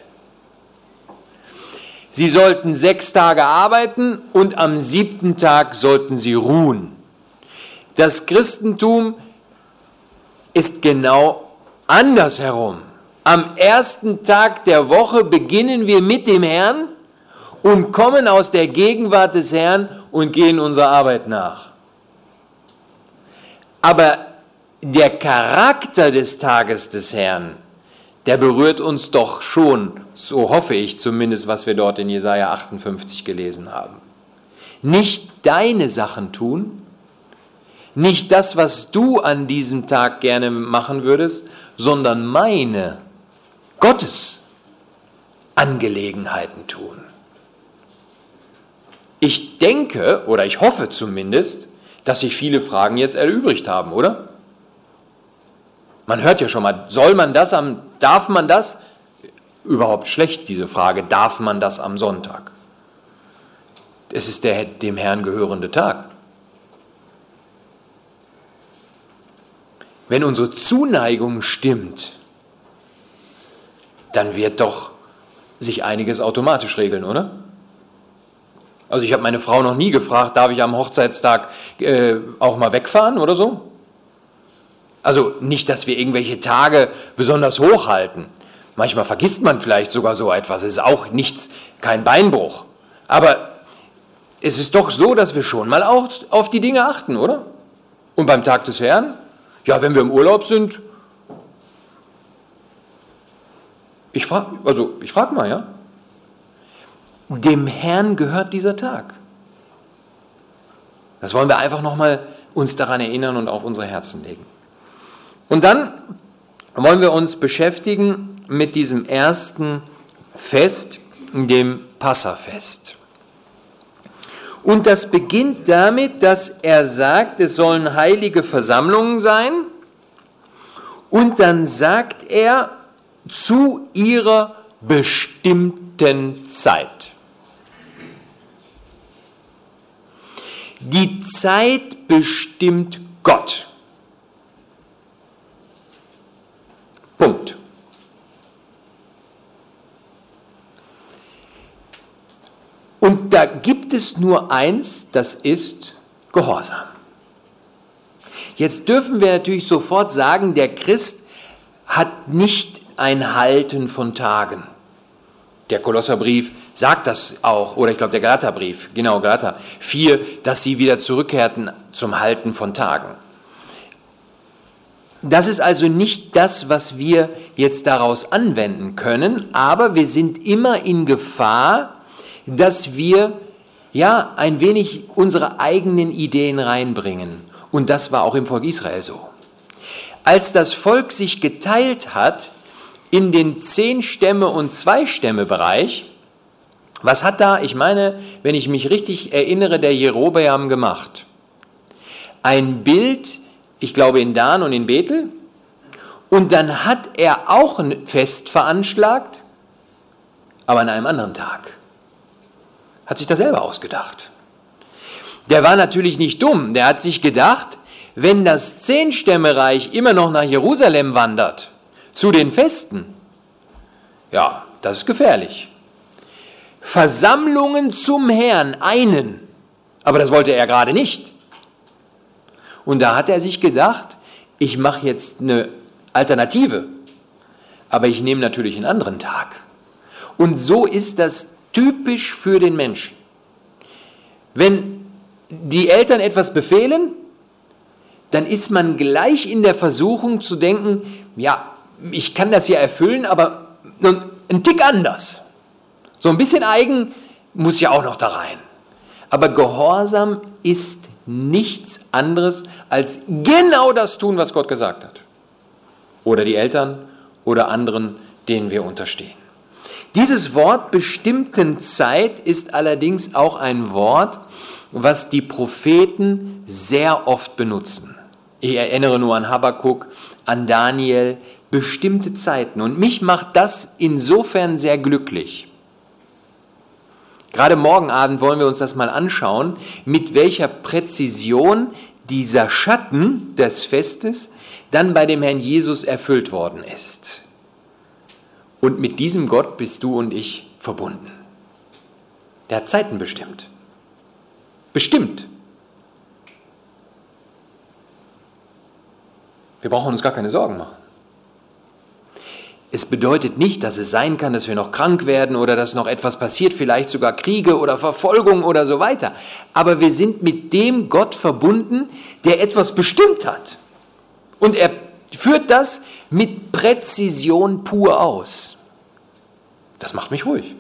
Sie sollten 6 Tage arbeiten und am 7. Tag sollten sie ruhen. Das Christentum ist genau andersherum. Am 1. Tag der Woche beginnen wir mit dem Herrn und kommen aus der Gegenwart des Herrn und gehen unserer Arbeit nach. Aber der Charakter des Tages des Herrn, der berührt uns doch schon, so hoffe ich zumindest, was wir dort in Jesaja 58 gelesen haben. Nicht deine Sachen tun, nicht das, was du an diesem Tag gerne machen würdest, sondern meine, Gottes Angelegenheiten tun. Ich denke, oder ich hoffe zumindest, dass sich viele Fragen jetzt erübrigt haben, oder? Man hört ja schon mal, darf man das? Überhaupt schlecht, diese Frage, darf man das am Sonntag? Es ist der dem Herrn gehörende Tag. Wenn unsere Zuneigung stimmt, dann wird doch sich einiges automatisch regeln, oder? Also ich habe meine Frau noch nie gefragt, darf ich am Hochzeitstag auch mal wegfahren oder so? Also nicht, dass wir irgendwelche Tage besonders hochhalten. Manchmal vergisst man vielleicht sogar so etwas. Es ist auch nichts, kein Beinbruch. Aber es ist doch so, dass wir schon mal auch auf die Dinge achten, oder? Und beim Tag des Herrn? Ja, wenn wir im Urlaub sind. Ich frage mal, ja? Dem Herrn gehört dieser Tag. Das wollen wir einfach nochmal uns daran erinnern und auf unsere Herzen legen. Und dann wollen wir uns beschäftigen mit diesem ersten Fest, dem Passafest. Und das beginnt damit, dass er sagt, es sollen heilige Versammlungen sein. Und dann sagt er, zu ihrer bestimmten Zeit. Die Zeit bestimmt Gott. Punkt. Und da gibt es nur eins, das ist Gehorsam. Jetzt dürfen wir natürlich sofort sagen, der Christ hat nicht ein Halten von Tagen. Der Kolosserbrief sagt das auch, oder ich glaube der Galaterbrief, genau, Galater 4, dass sie wieder zurückkehrten zum Halten von Tagen. Das ist also nicht das, was wir jetzt daraus anwenden können, aber wir sind immer in Gefahr, dass wir ja ein wenig unsere eigenen Ideen reinbringen. Und das war auch im Volk Israel so. Als das Volk sich geteilt hat in den 10 Stämme und 2 Stämme Bereich, was hat da, ich meine, wenn ich mich richtig erinnere, der Jerobeam gemacht? Ein Bild, ich glaube in Dan und in Bethel, und dann hat er auch ein Fest veranschlagt, aber an einem anderen Tag. Hat sich das selber ausgedacht. Der war natürlich nicht dumm, der hat sich gedacht, wenn das 10-Stämmereich immer noch nach Jerusalem wandert, zu den Festen, ja, das ist gefährlich. Versammlungen zum Herrn, einen, aber das wollte er gerade nicht. Und da hat er sich gedacht, ich mache jetzt eine Alternative, aber ich nehme natürlich einen anderen Tag. Und so ist das typisch für den Menschen. Wenn die Eltern etwas befehlen, dann ist man gleich in der Versuchung zu denken, ja, ich kann das ja erfüllen, aber ein Tick anders. So ein bisschen eigen muss ja auch noch da rein. Aber Gehorsam ist nichts anderes als genau das tun, was Gott gesagt hat. Oder die Eltern oder anderen, denen wir unterstehen. Dieses Wort bestimmten Zeit ist allerdings auch ein Wort, was die Propheten sehr oft benutzen. Ich erinnere nur an Habakuk, an Daniel, bestimmte Zeiten. Und mich macht das insofern sehr glücklich. Gerade morgen Abend wollen wir uns das mal anschauen, mit welcher Präzision dieser Schatten des Festes dann bei dem Herrn Jesus erfüllt worden ist. Und mit diesem Gott bist du und ich verbunden. Der hat Zeiten bestimmt. Bestimmt. Wir brauchen uns gar keine Sorgen machen. Es bedeutet nicht, dass es sein kann, dass wir noch krank werden oder dass noch etwas passiert, vielleicht sogar Kriege oder Verfolgung oder so weiter. Aber wir sind mit dem Gott verbunden, der etwas bestimmt hat. Und er führt das mit Präzision pur aus. Das macht mich ruhig.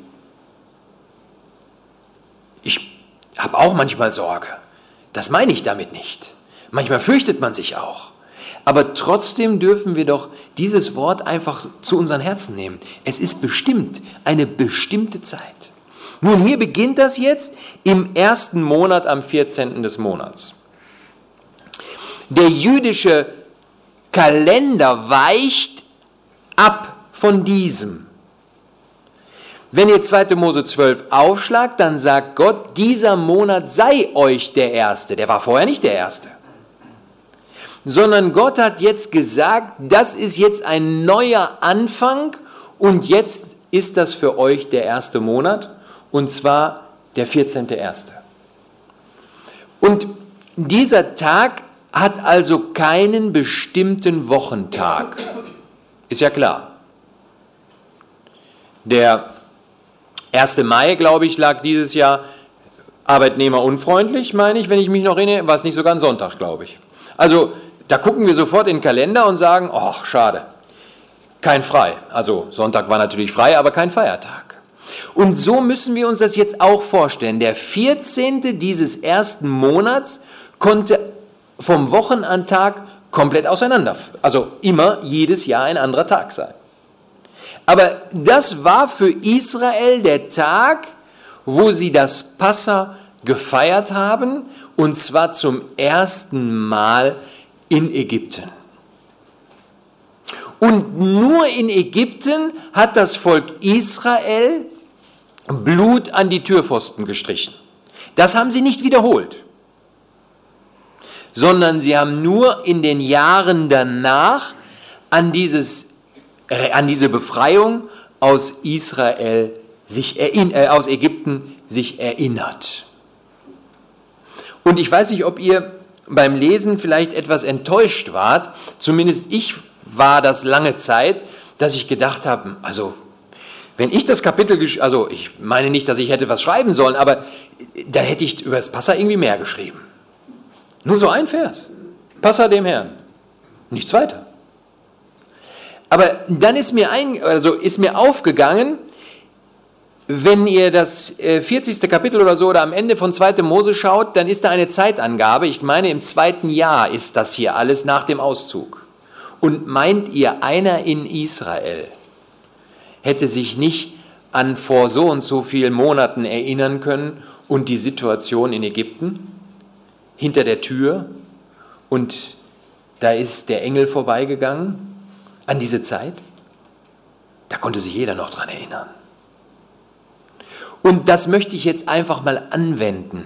Ich habe auch manchmal Sorge. Das meine ich damit nicht. Manchmal fürchtet man sich auch. Aber trotzdem dürfen wir doch dieses Wort einfach zu unseren Herzen nehmen. Es ist bestimmt, eine bestimmte Zeit. Nun, hier beginnt das jetzt im 1. Monat am 14. des Monats. Der jüdische Kalender weicht ab von diesem. Wenn ihr 2. Mose 12 aufschlagt, dann sagt Gott, dieser Monat sei euch der erste. Der war vorher nicht der erste. Sondern Gott hat jetzt gesagt, das ist jetzt ein neuer Anfang und jetzt ist das für euch der erste Monat und zwar der 14.1. Und dieser Tag hat also keinen bestimmten Wochentag. Ist ja klar. Der 1. Mai, glaube ich, lag dieses Jahr arbeitnehmerunfreundlich, meine ich, wenn ich mich noch erinnere, war es nicht sogar ein Sonntag, glaube ich. Also da gucken wir sofort in den Kalender und sagen, ach, schade, kein Frei. Also Sonntag war natürlich frei, aber kein Feiertag. Und so müssen wir uns das jetzt auch vorstellen. Der 14. dieses ersten Monats konnte vom Wochenantag komplett auseinander, also immer jedes Jahr ein anderer Tag sein. Aber das war für Israel der Tag, wo sie das Passa gefeiert haben, und zwar zum ersten Mal in Ägypten. Und nur in Ägypten hat das Volk Israel Blut an die Türpfosten gestrichen. Das haben sie nicht wiederholt, sondern sie haben nur in den Jahren danach an diese Befreiung aus Israel aus Ägypten sich erinnert. Und ich weiß nicht, ob ihr beim Lesen vielleicht etwas enttäuscht wart, zumindest ich war das lange Zeit, dass ich gedacht habe, also wenn ich das Kapitel, also ich meine nicht, dass ich hätte was schreiben sollen, aber dann hätte ich über das Passa irgendwie mehr geschrieben. Nur so ein Vers, Passa dem Herrn, nichts weiter. Aber dann ist mir aufgegangen, wenn ihr das 40. Kapitel oder so oder am Ende von 2. Mose schaut, dann ist da eine Zeitangabe. Ich meine, im 2. Jahr ist das hier alles nach dem Auszug. Und meint ihr, einer in Israel hätte sich nicht an vor so und so vielen Monaten erinnern können und die Situation in Ägypten hinter der Tür und da ist der Engel vorbeigegangen an diese Zeit? Da konnte sich jeder noch dran erinnern. Und das möchte ich jetzt einfach mal anwenden.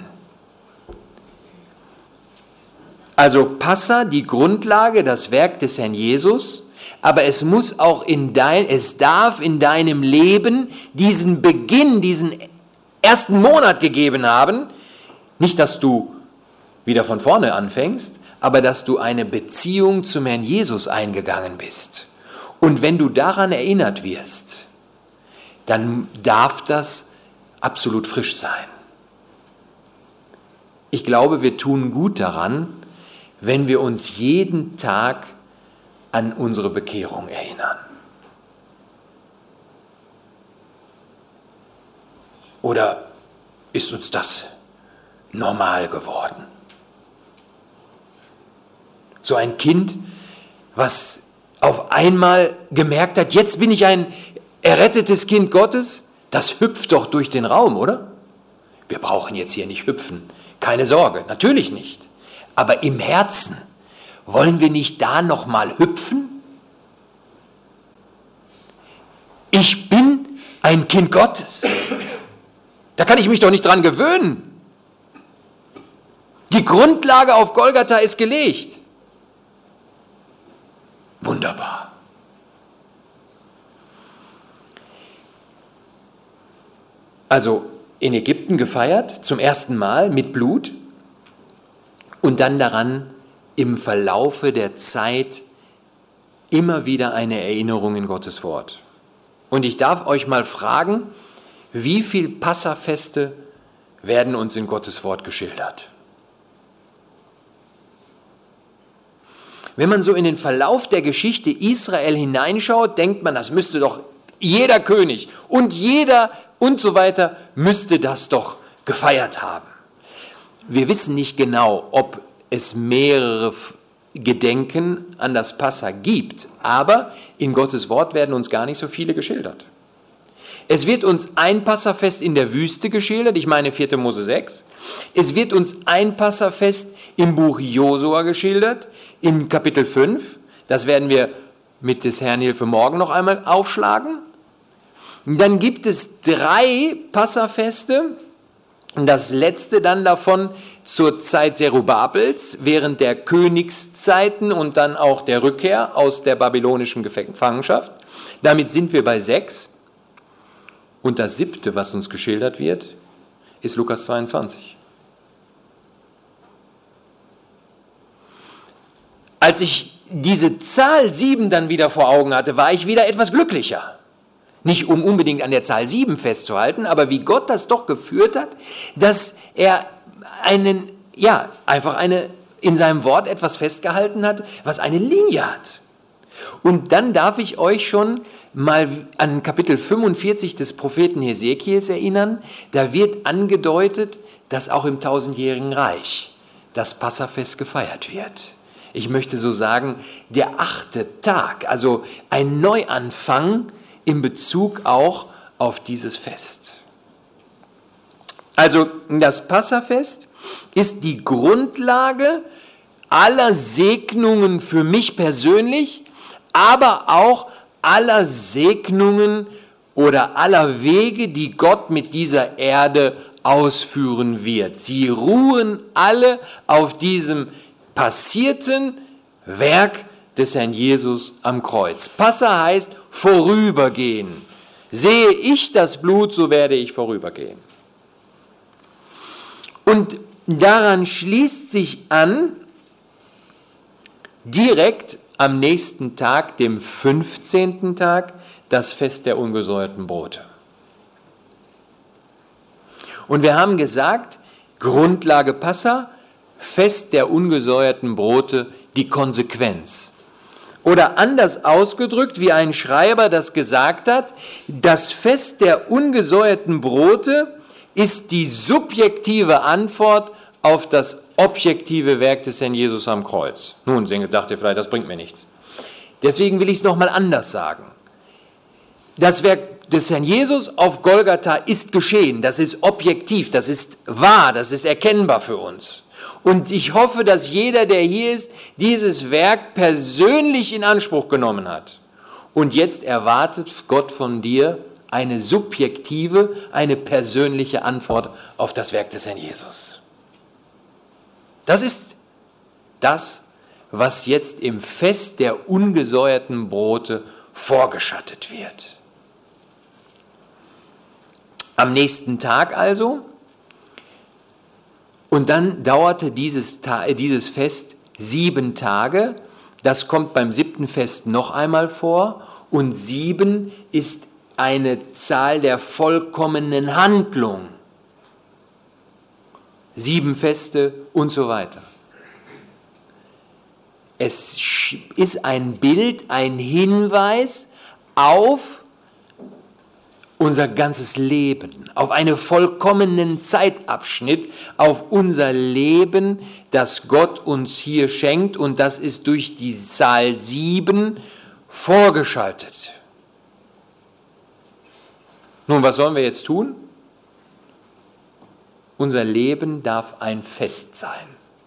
Also Passa, die Grundlage, das Werk des Herrn Jesus, aber es muss auch es darf in deinem Leben diesen Beginn, diesen ersten Monat gegeben haben. Nicht, dass du wieder von vorne anfängst, aber dass du eine Beziehung zum Herrn Jesus eingegangen bist. Und wenn du daran erinnert wirst, dann darf das absolut frisch sein. Ich glaube, wir tun gut daran, wenn wir uns jeden Tag an unsere Bekehrung erinnern. Oder ist uns das normal geworden? So ein Kind, was auf einmal gemerkt hat, jetzt bin ich ein errettetes Kind Gottes, das hüpft doch durch den Raum, oder? Wir brauchen jetzt hier nicht hüpfen, keine Sorge, natürlich nicht. Aber im Herzen, wollen wir nicht da nochmal hüpfen? Ich bin ein Kind Gottes. Da kann ich mich doch nicht dran gewöhnen. Die Grundlage auf Golgatha ist gelegt. Wunderbar. Also in Ägypten gefeiert, zum ersten Mal mit Blut und dann daran im Verlaufe der Zeit immer wieder eine Erinnerung in Gottes Wort. Und ich darf euch mal fragen, wie viele Passafeste werden uns in Gottes Wort geschildert? Wenn man so in den Verlauf der Geschichte Israel hineinschaut, denkt man, das müsste doch jeder König und jeder und so weiter müsste das doch gefeiert haben. Wir wissen nicht genau, ob es mehrere Gedenken an das Passa gibt, aber in Gottes Wort werden uns gar nicht so viele geschildert. Es wird uns ein Passafest in der Wüste geschildert, ich meine 4. Mose 6. Es wird uns ein Passafest im Buch Josua geschildert, im Kapitel 5. Das werden wir mit des Herrn Hilfe morgen noch einmal aufschlagen. Dann gibt es 3 Passafeste, das letzte dann davon zur Zeit Zerubabels, während der Königszeiten und dann auch der Rückkehr aus der babylonischen Gefangenschaft. Damit sind wir bei 6. Und das 7., was uns geschildert wird, ist Lukas 22. Als ich diese Zahl 7 dann wieder vor Augen hatte, war ich wieder etwas glücklicher. Nicht um unbedingt an der Zahl 7 festzuhalten, aber wie Gott das doch geführt hat, dass er einfach in seinem Wort etwas festgehalten hat, was eine Linie hat. Und dann darf ich euch schon mal an Kapitel 45 des Propheten Hesekiels erinnern. Da wird angedeutet, dass auch im 1000-jährigen Reich das Passafest gefeiert wird. Ich möchte so sagen, der 8. Tag, also ein Neuanfang in Bezug auch auf dieses Fest. Also das Passafest ist die Grundlage aller Segnungen für mich persönlich, aber auch aller Segnungen oder aller Wege, die Gott mit dieser Erde ausführen wird. Sie ruhen alle auf diesem passierten Werk des Herrn Jesus am Kreuz. Passa heißt vorübergehen. Sehe ich das Blut, so werde ich vorübergehen. Und daran schließt sich an, direkt am nächsten Tag, dem 15. Tag, das Fest der ungesäuerten Brote. Und wir haben gesagt, Grundlage Passa, Fest der ungesäuerten Brote, die Konsequenz. Oder anders ausgedrückt, wie ein Schreiber das gesagt hat, das Fest der ungesäuerten Brote ist die subjektive Antwort auf das objektive Werk des Herrn Jesus am Kreuz. Nun, dacht ihr vielleicht, das bringt mir nichts. Deswegen will ich es nochmal anders sagen. Das Werk des Herrn Jesus auf Golgatha ist geschehen, das ist objektiv, das ist wahr, das ist erkennbar für uns. Und ich hoffe, dass jeder, der hier ist, dieses Werk persönlich in Anspruch genommen hat. Und jetzt erwartet Gott von dir eine subjektive, eine persönliche Antwort auf das Werk des Herrn Jesus. Das ist das, was jetzt im Fest der ungesäuerten Brote vorgeschattet wird. Am nächsten Tag also, und dann dauerte dieses Fest 7 Tage, das kommt beim 7. Fest noch einmal vor, und 7 ist eine Zahl der vollkommenen Handlung. 7 Feste und so weiter. Es ist ein Bild, ein Hinweis auf unser ganzes Leben, auf einen vollkommenen Zeitabschnitt, auf unser Leben, das Gott uns hier schenkt, und das ist durch die Zahl 7 vorgeschaltet. Nun, was sollen wir jetzt tun? Unser Leben darf ein Fest sein.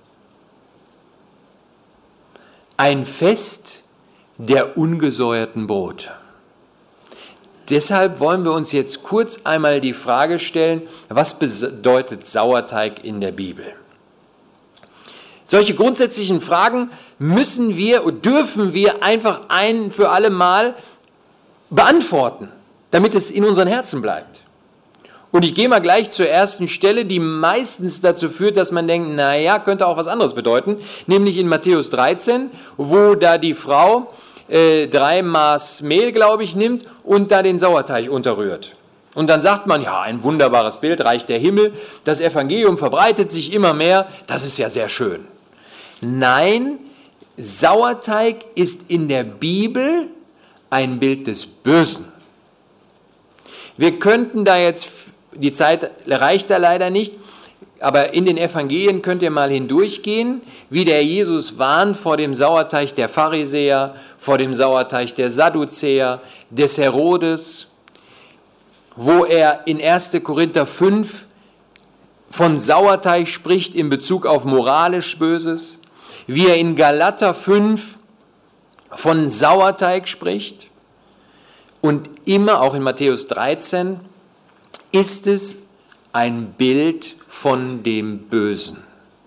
Ein Fest der ungesäuerten Brote. Deshalb wollen wir uns jetzt kurz einmal die Frage stellen, was bedeutet Sauerteig in der Bibel? Solche grundsätzlichen Fragen müssen wir und dürfen wir einfach ein für alle Mal beantworten, damit es in unseren Herzen bleibt. Und ich gehe mal gleich zur ersten Stelle, die meistens dazu führt, dass man denkt, naja, könnte auch was anderes bedeuten, nämlich in Matthäus 13, wo da die Frau 3 Maß Mehl, glaube ich, nimmt und da den Sauerteig unterrührt. Und dann sagt man, ja, ein wunderbares Bild, Reich der Himmel, das Evangelium verbreitet sich immer mehr, das ist ja sehr schön. Nein, Sauerteig ist in der Bibel ein Bild des Bösen. Wir könnten da jetzt, die Zeit reicht da leider nicht, aber in den Evangelien könnt ihr mal hindurchgehen, wie der Jesus warnt vor dem Sauerteig der Pharisäer, vor dem Sauerteig der Sadduzäer, des Herodes, wo er in 1. Korinther 5 von Sauerteig spricht in Bezug auf moralisch Böses, wie er in Galater 5 von Sauerteig spricht, und immer, auch in Matthäus 13, ist es ein Bild von dem Bösen.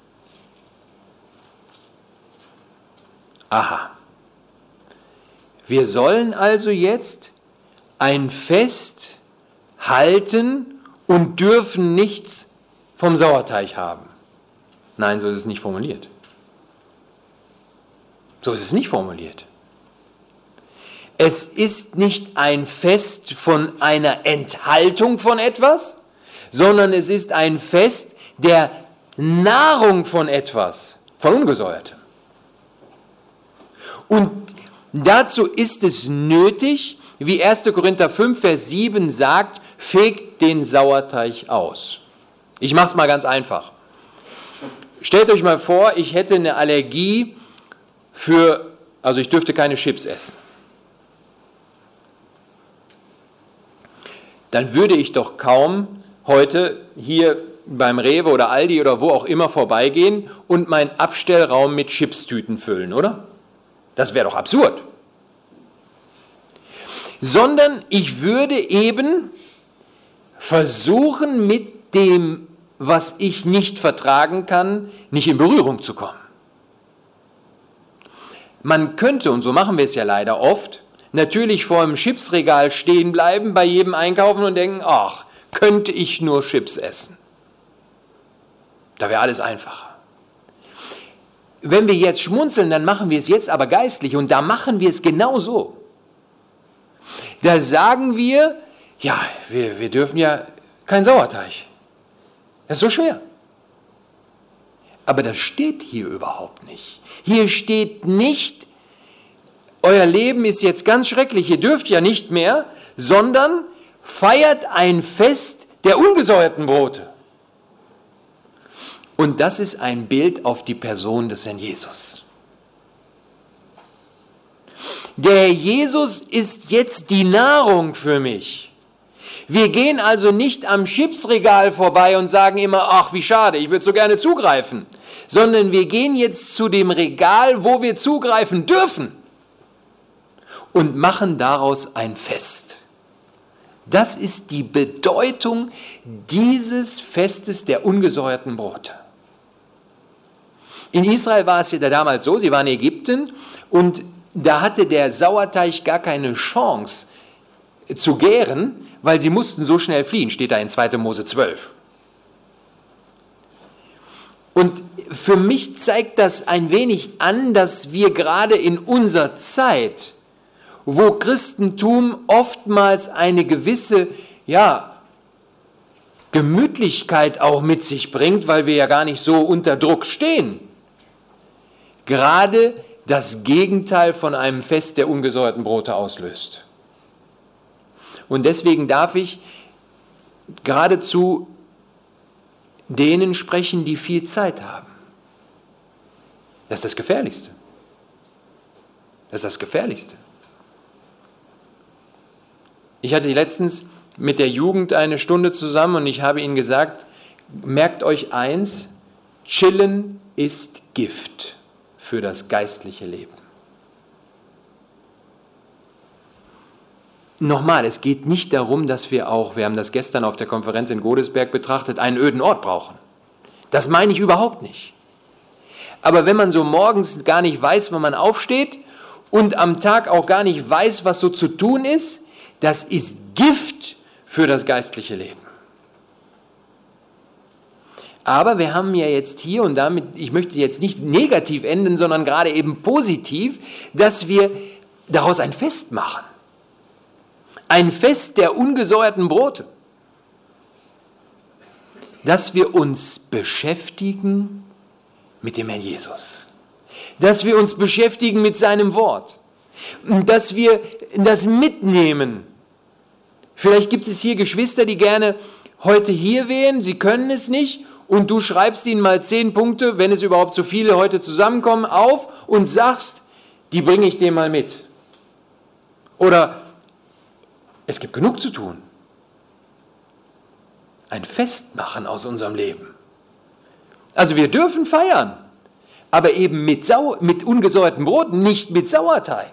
Aha. Wir sollen also jetzt ein Fest halten und dürfen nichts vom Sauerteig haben. Nein, so ist es nicht formuliert. So ist es nicht formuliert. Es ist nicht ein Fest von einer Enthaltung von etwas, sondern es ist ein Fest der Nahrung von etwas, von Ungesäuertem. Und dazu ist es nötig, wie 1. Korinther 5, Vers 7 sagt, fegt den Sauerteig aus. Ich mache es mal ganz einfach. Stellt euch mal vor, ich hätte eine Allergie also ich dürfte keine Chips essen. Dann würde ich doch kaum heute hier beim Rewe oder Aldi oder wo auch immer vorbeigehen und meinen Abstellraum mit Chipstüten füllen, oder? Das wäre doch absurd. Sondern ich würde eben versuchen, mit dem, was ich nicht vertragen kann, nicht in Berührung zu kommen. Man könnte, und so machen wir es ja leider oft, natürlich vor dem Chipsregal stehen bleiben bei jedem Einkaufen und denken, ach, könnte ich nur Chips essen. Da wäre alles einfacher. Wenn wir jetzt schmunzeln, dann machen wir es jetzt aber geistlich, und da machen wir es genau so. Da sagen wir, ja, wir dürfen ja kein Sauerteig. Das ist so schwer. Aber das steht hier überhaupt nicht. Hier steht nicht, euer Leben ist jetzt ganz schrecklich, ihr dürft ja nicht mehr, sondern feiert ein Fest der ungesäuerten Brote. Und das ist ein Bild auf die Person des Herrn Jesus. Der Herr Jesus ist jetzt die Nahrung für mich. Wir gehen also nicht am Chipsregal vorbei und sagen immer, ach wie schade, ich würde so gerne zugreifen, sondern wir gehen jetzt zu dem Regal, wo wir zugreifen dürfen und machen daraus ein Fest. Das ist die Bedeutung dieses Festes der ungesäuerten Brote. In Israel war es ja damals so, sie waren in Ägypten und da hatte der Sauerteig gar keine Chance zu gären, weil sie mussten so schnell fliehen, steht da in 2. Mose 12. Und für mich zeigt das ein wenig an, dass wir gerade in unserer Zeit, wo Christentum oftmals eine gewisse, Gemütlichkeit auch mit sich bringt, weil wir ja gar nicht so unter Druck stehen, gerade das Gegenteil von einem Fest der ungesäuerten Brote auslöst. Und deswegen darf ich geradezu denen sprechen, die viel Zeit haben. Das ist das Gefährlichste. Das ist das Gefährlichste. Ich hatte letztens mit der Jugend eine Stunde zusammen und ich habe ihnen gesagt, merkt euch eins, Chillen ist Gift für das geistliche Leben. Nochmal, es geht nicht darum, dass wir haben das gestern auf der Konferenz in Godesberg betrachtet, einen öden Ort brauchen. Das meine ich überhaupt nicht. Aber wenn man so morgens gar nicht weiß, wann man aufsteht und am Tag auch gar nicht weiß, was so zu tun ist, das ist Gift für das geistliche Leben. Aber wir haben ja jetzt hier, und damit, ich möchte jetzt nicht negativ enden, sondern gerade eben positiv, dass wir daraus ein Fest machen. Ein Fest der ungesäuerten Brote. Dass wir uns beschäftigen mit dem Herrn Jesus. Dass wir uns beschäftigen mit seinem Wort. Dass wir das mitnehmen. Vielleicht gibt es hier Geschwister, die gerne heute hier wären, sie können es nicht und du schreibst ihnen mal 10 Punkte, wenn es überhaupt so viele heute zusammenkommen, auf und sagst, die bringe ich dir mal mit. Oder es gibt genug zu tun. Ein Fest machen aus unserem Leben. Also wir dürfen feiern, aber eben mit ungesäuertem Brot, nicht mit Sauerteig.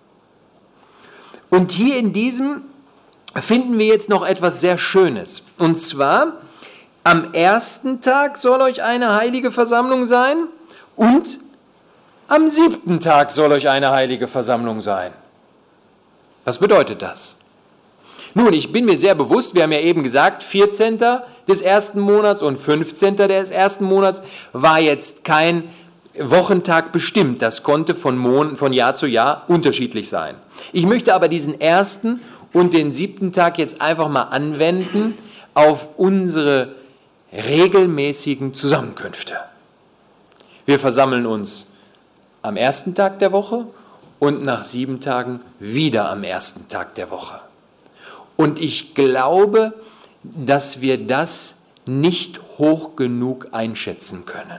Und hier in diesem finden wir jetzt noch etwas sehr Schönes. Und zwar, am ersten Tag soll euch eine heilige Versammlung sein und am 7. Tag soll euch eine heilige Versammlung sein. Was bedeutet das? Nun, ich bin mir sehr bewusst, wir haben ja eben gesagt, 14. des ersten Monats und 15. des ersten Monats war jetzt kein Wochentag bestimmt. Das konnte von Jahr zu Jahr unterschiedlich sein. Ich möchte aber diesen 1. und den 7. Tag jetzt einfach mal anwenden auf unsere regelmäßigen Zusammenkünfte. Wir versammeln uns am 1. Tag der Woche und nach 7 Tagen wieder am 1. Tag der Woche. Und ich glaube, dass wir das nicht hoch genug einschätzen können.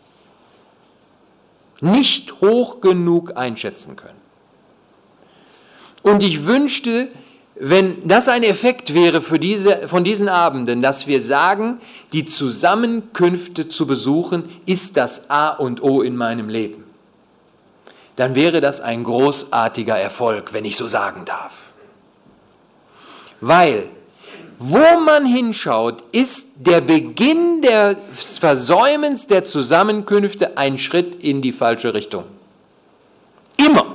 Nicht hoch genug einschätzen können. Und ich wünschte, wenn das ein Effekt wäre von diesen Abenden, dass wir sagen, die Zusammenkünfte zu besuchen, ist das A und O in meinem Leben. Dann wäre das ein großartiger Erfolg, wenn ich so sagen darf. Weil, wo man hinschaut, ist der Beginn des Versäumens der Zusammenkünfte ein Schritt in die falsche Richtung. Immer.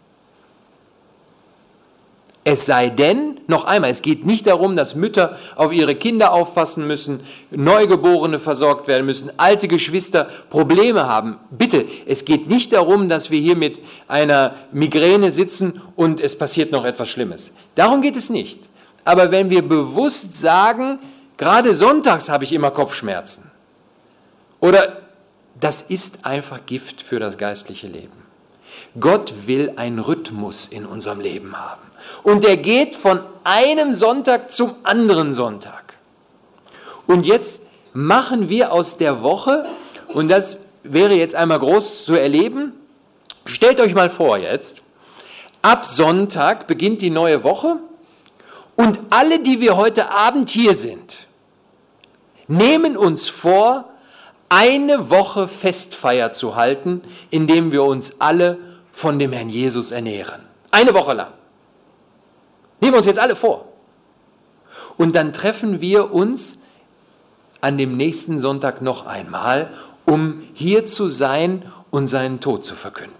Es sei denn, noch einmal, es geht nicht darum, dass Mütter auf ihre Kinder aufpassen müssen, Neugeborene versorgt werden müssen, alte Geschwister Probleme haben. Bitte, es geht nicht darum, dass wir hier mit einer Migräne sitzen und es passiert noch etwas Schlimmes. Darum geht es nicht. Aber wenn wir bewusst sagen, gerade sonntags habe ich immer Kopfschmerzen, oder das ist einfach Gift für das geistliche Leben. Gott will einen Rhythmus in unserem Leben haben. Und der geht von einem Sonntag zum anderen Sonntag. Und jetzt machen wir aus der Woche, und das wäre jetzt einmal groß zu erleben, stellt euch mal vor jetzt, ab Sonntag beginnt die neue Woche und alle, die wir heute Abend hier sind, nehmen uns vor, eine Woche Festfeier zu halten, indem wir uns alle von dem Herrn Jesus ernähren. Eine Woche lang. Nehmen wir uns jetzt alle vor. Und dann treffen wir uns an dem nächsten Sonntag noch einmal, um hier zu sein und seinen Tod zu verkünden.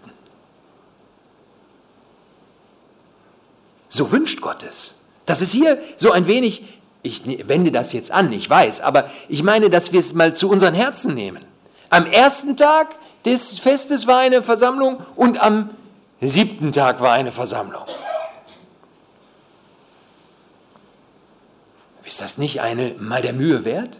So wünscht Gott es. Das ist hier so ein wenig, ich wende das jetzt an, ich weiß, aber ich meine, dass wir es mal zu unseren Herzen nehmen. Am ersten Tag des Festes war eine Versammlung und am 7. Tag war eine Versammlung. Ist das nicht mal der Mühe wert?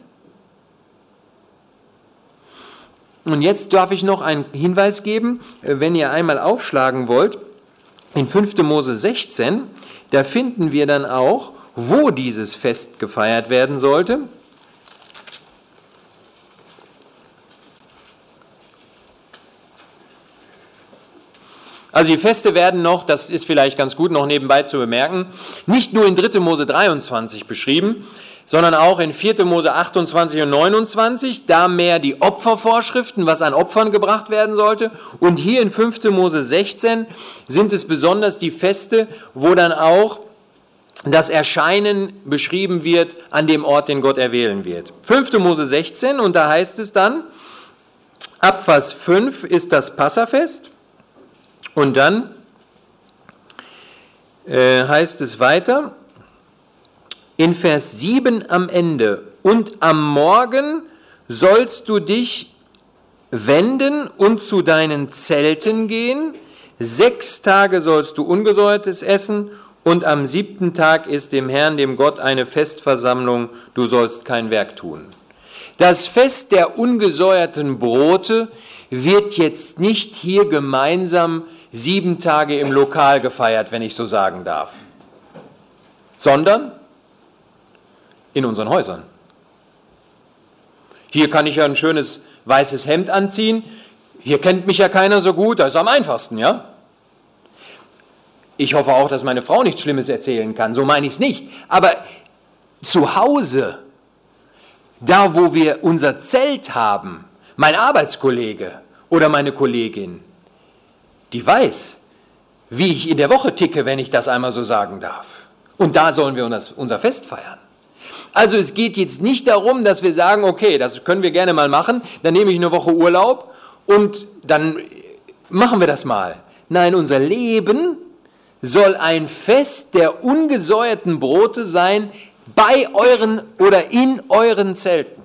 Und jetzt darf ich noch einen Hinweis geben, wenn ihr einmal aufschlagen wollt, in 5. Mose 16, da finden wir dann auch, wo dieses Fest gefeiert werden sollte. Also die Feste werden noch, das ist vielleicht ganz gut noch nebenbei zu bemerken, nicht nur in 3. Mose 23 beschrieben, sondern auch in 4. Mose 28 und 29, da mehr die Opfervorschriften, was an Opfern gebracht werden sollte. Und hier in 5. Mose 16 sind es besonders die Feste, wo dann auch das Erscheinen beschrieben wird an dem Ort, den Gott erwählen wird. 5. Mose 16, und da heißt es dann, ab Vers 5 ist das Passafest. Und dann heißt es weiter, in Vers 7 am Ende, und am Morgen sollst du dich wenden und zu deinen Zelten gehen, 6 Tage sollst du Ungesäuertes essen, und am 7. Tag ist dem Herrn, dem Gott, eine Festversammlung, du sollst kein Werk tun. Das Fest der ungesäuerten Brote wird jetzt nicht hier gemeinsam 7 Tage im Lokal gefeiert, wenn ich so sagen darf, sondern in unseren Häusern. Hier kann ich ja ein schönes weißes Hemd anziehen, hier kennt mich ja keiner so gut, das ist am einfachsten, ja? Ich hoffe auch, dass meine Frau nichts Schlimmes erzählen kann, so meine ich es nicht, aber zu Hause, da wo wir unser Zelt haben, mein Arbeitskollege oder meine Kollegin, die weiß, wie ich in der Woche ticke, wenn ich das einmal so sagen darf. Und da sollen wir unser Fest feiern. Also es geht jetzt nicht darum, dass wir sagen, okay, das können wir gerne mal machen, dann nehme ich eine Woche Urlaub und dann machen wir das mal. Nein, unser Leben soll ein Fest der ungesäuerten Brote sein, bei euren oder in euren Zelten.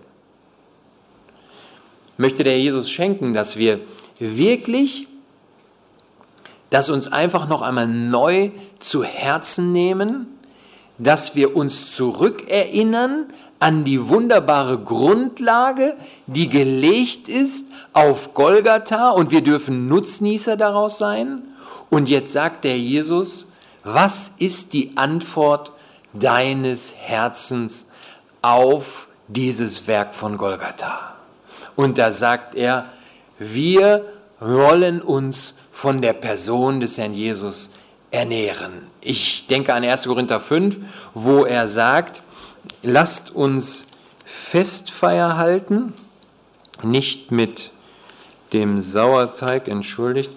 Möchte der Jesus schenken, dass wir wirklich, dass uns einfach noch einmal neu zu Herzen nehmen, dass wir uns zurückerinnern an die wunderbare Grundlage, die gelegt ist auf Golgatha, und wir dürfen Nutznießer daraus sein. Und jetzt sagt der Jesus, was ist die Antwort deines Herzens auf dieses Werk von Golgatha? Und da sagt er, wir wollen uns von der Person des Herrn Jesus ernähren. Ich denke an 1. Korinther 5, wo er sagt, lasst uns Festfeier halten, nicht mit dem Sauerteig, entschuldigt.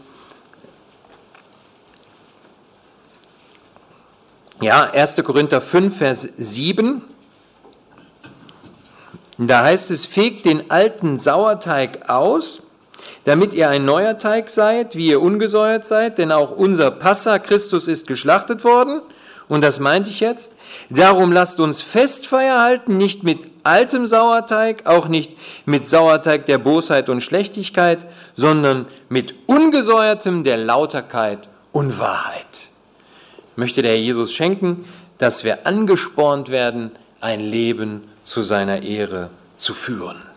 Ja, 1. Korinther 5, Vers 7, da heißt es, fegt den alten Sauerteig aus, damit ihr ein neuer Teig seid, wie ihr ungesäuert seid, denn auch unser Passa, Christus, ist geschlachtet worden. Und das meinte ich jetzt. Darum lasst uns Festfeier halten, nicht mit altem Sauerteig, auch nicht mit Sauerteig der Bosheit und Schlechtigkeit, sondern mit ungesäuertem der Lauterkeit und Wahrheit. Möchte der Herr Jesus schenken, dass wir angespornt werden, ein Leben zu seiner Ehre zu führen.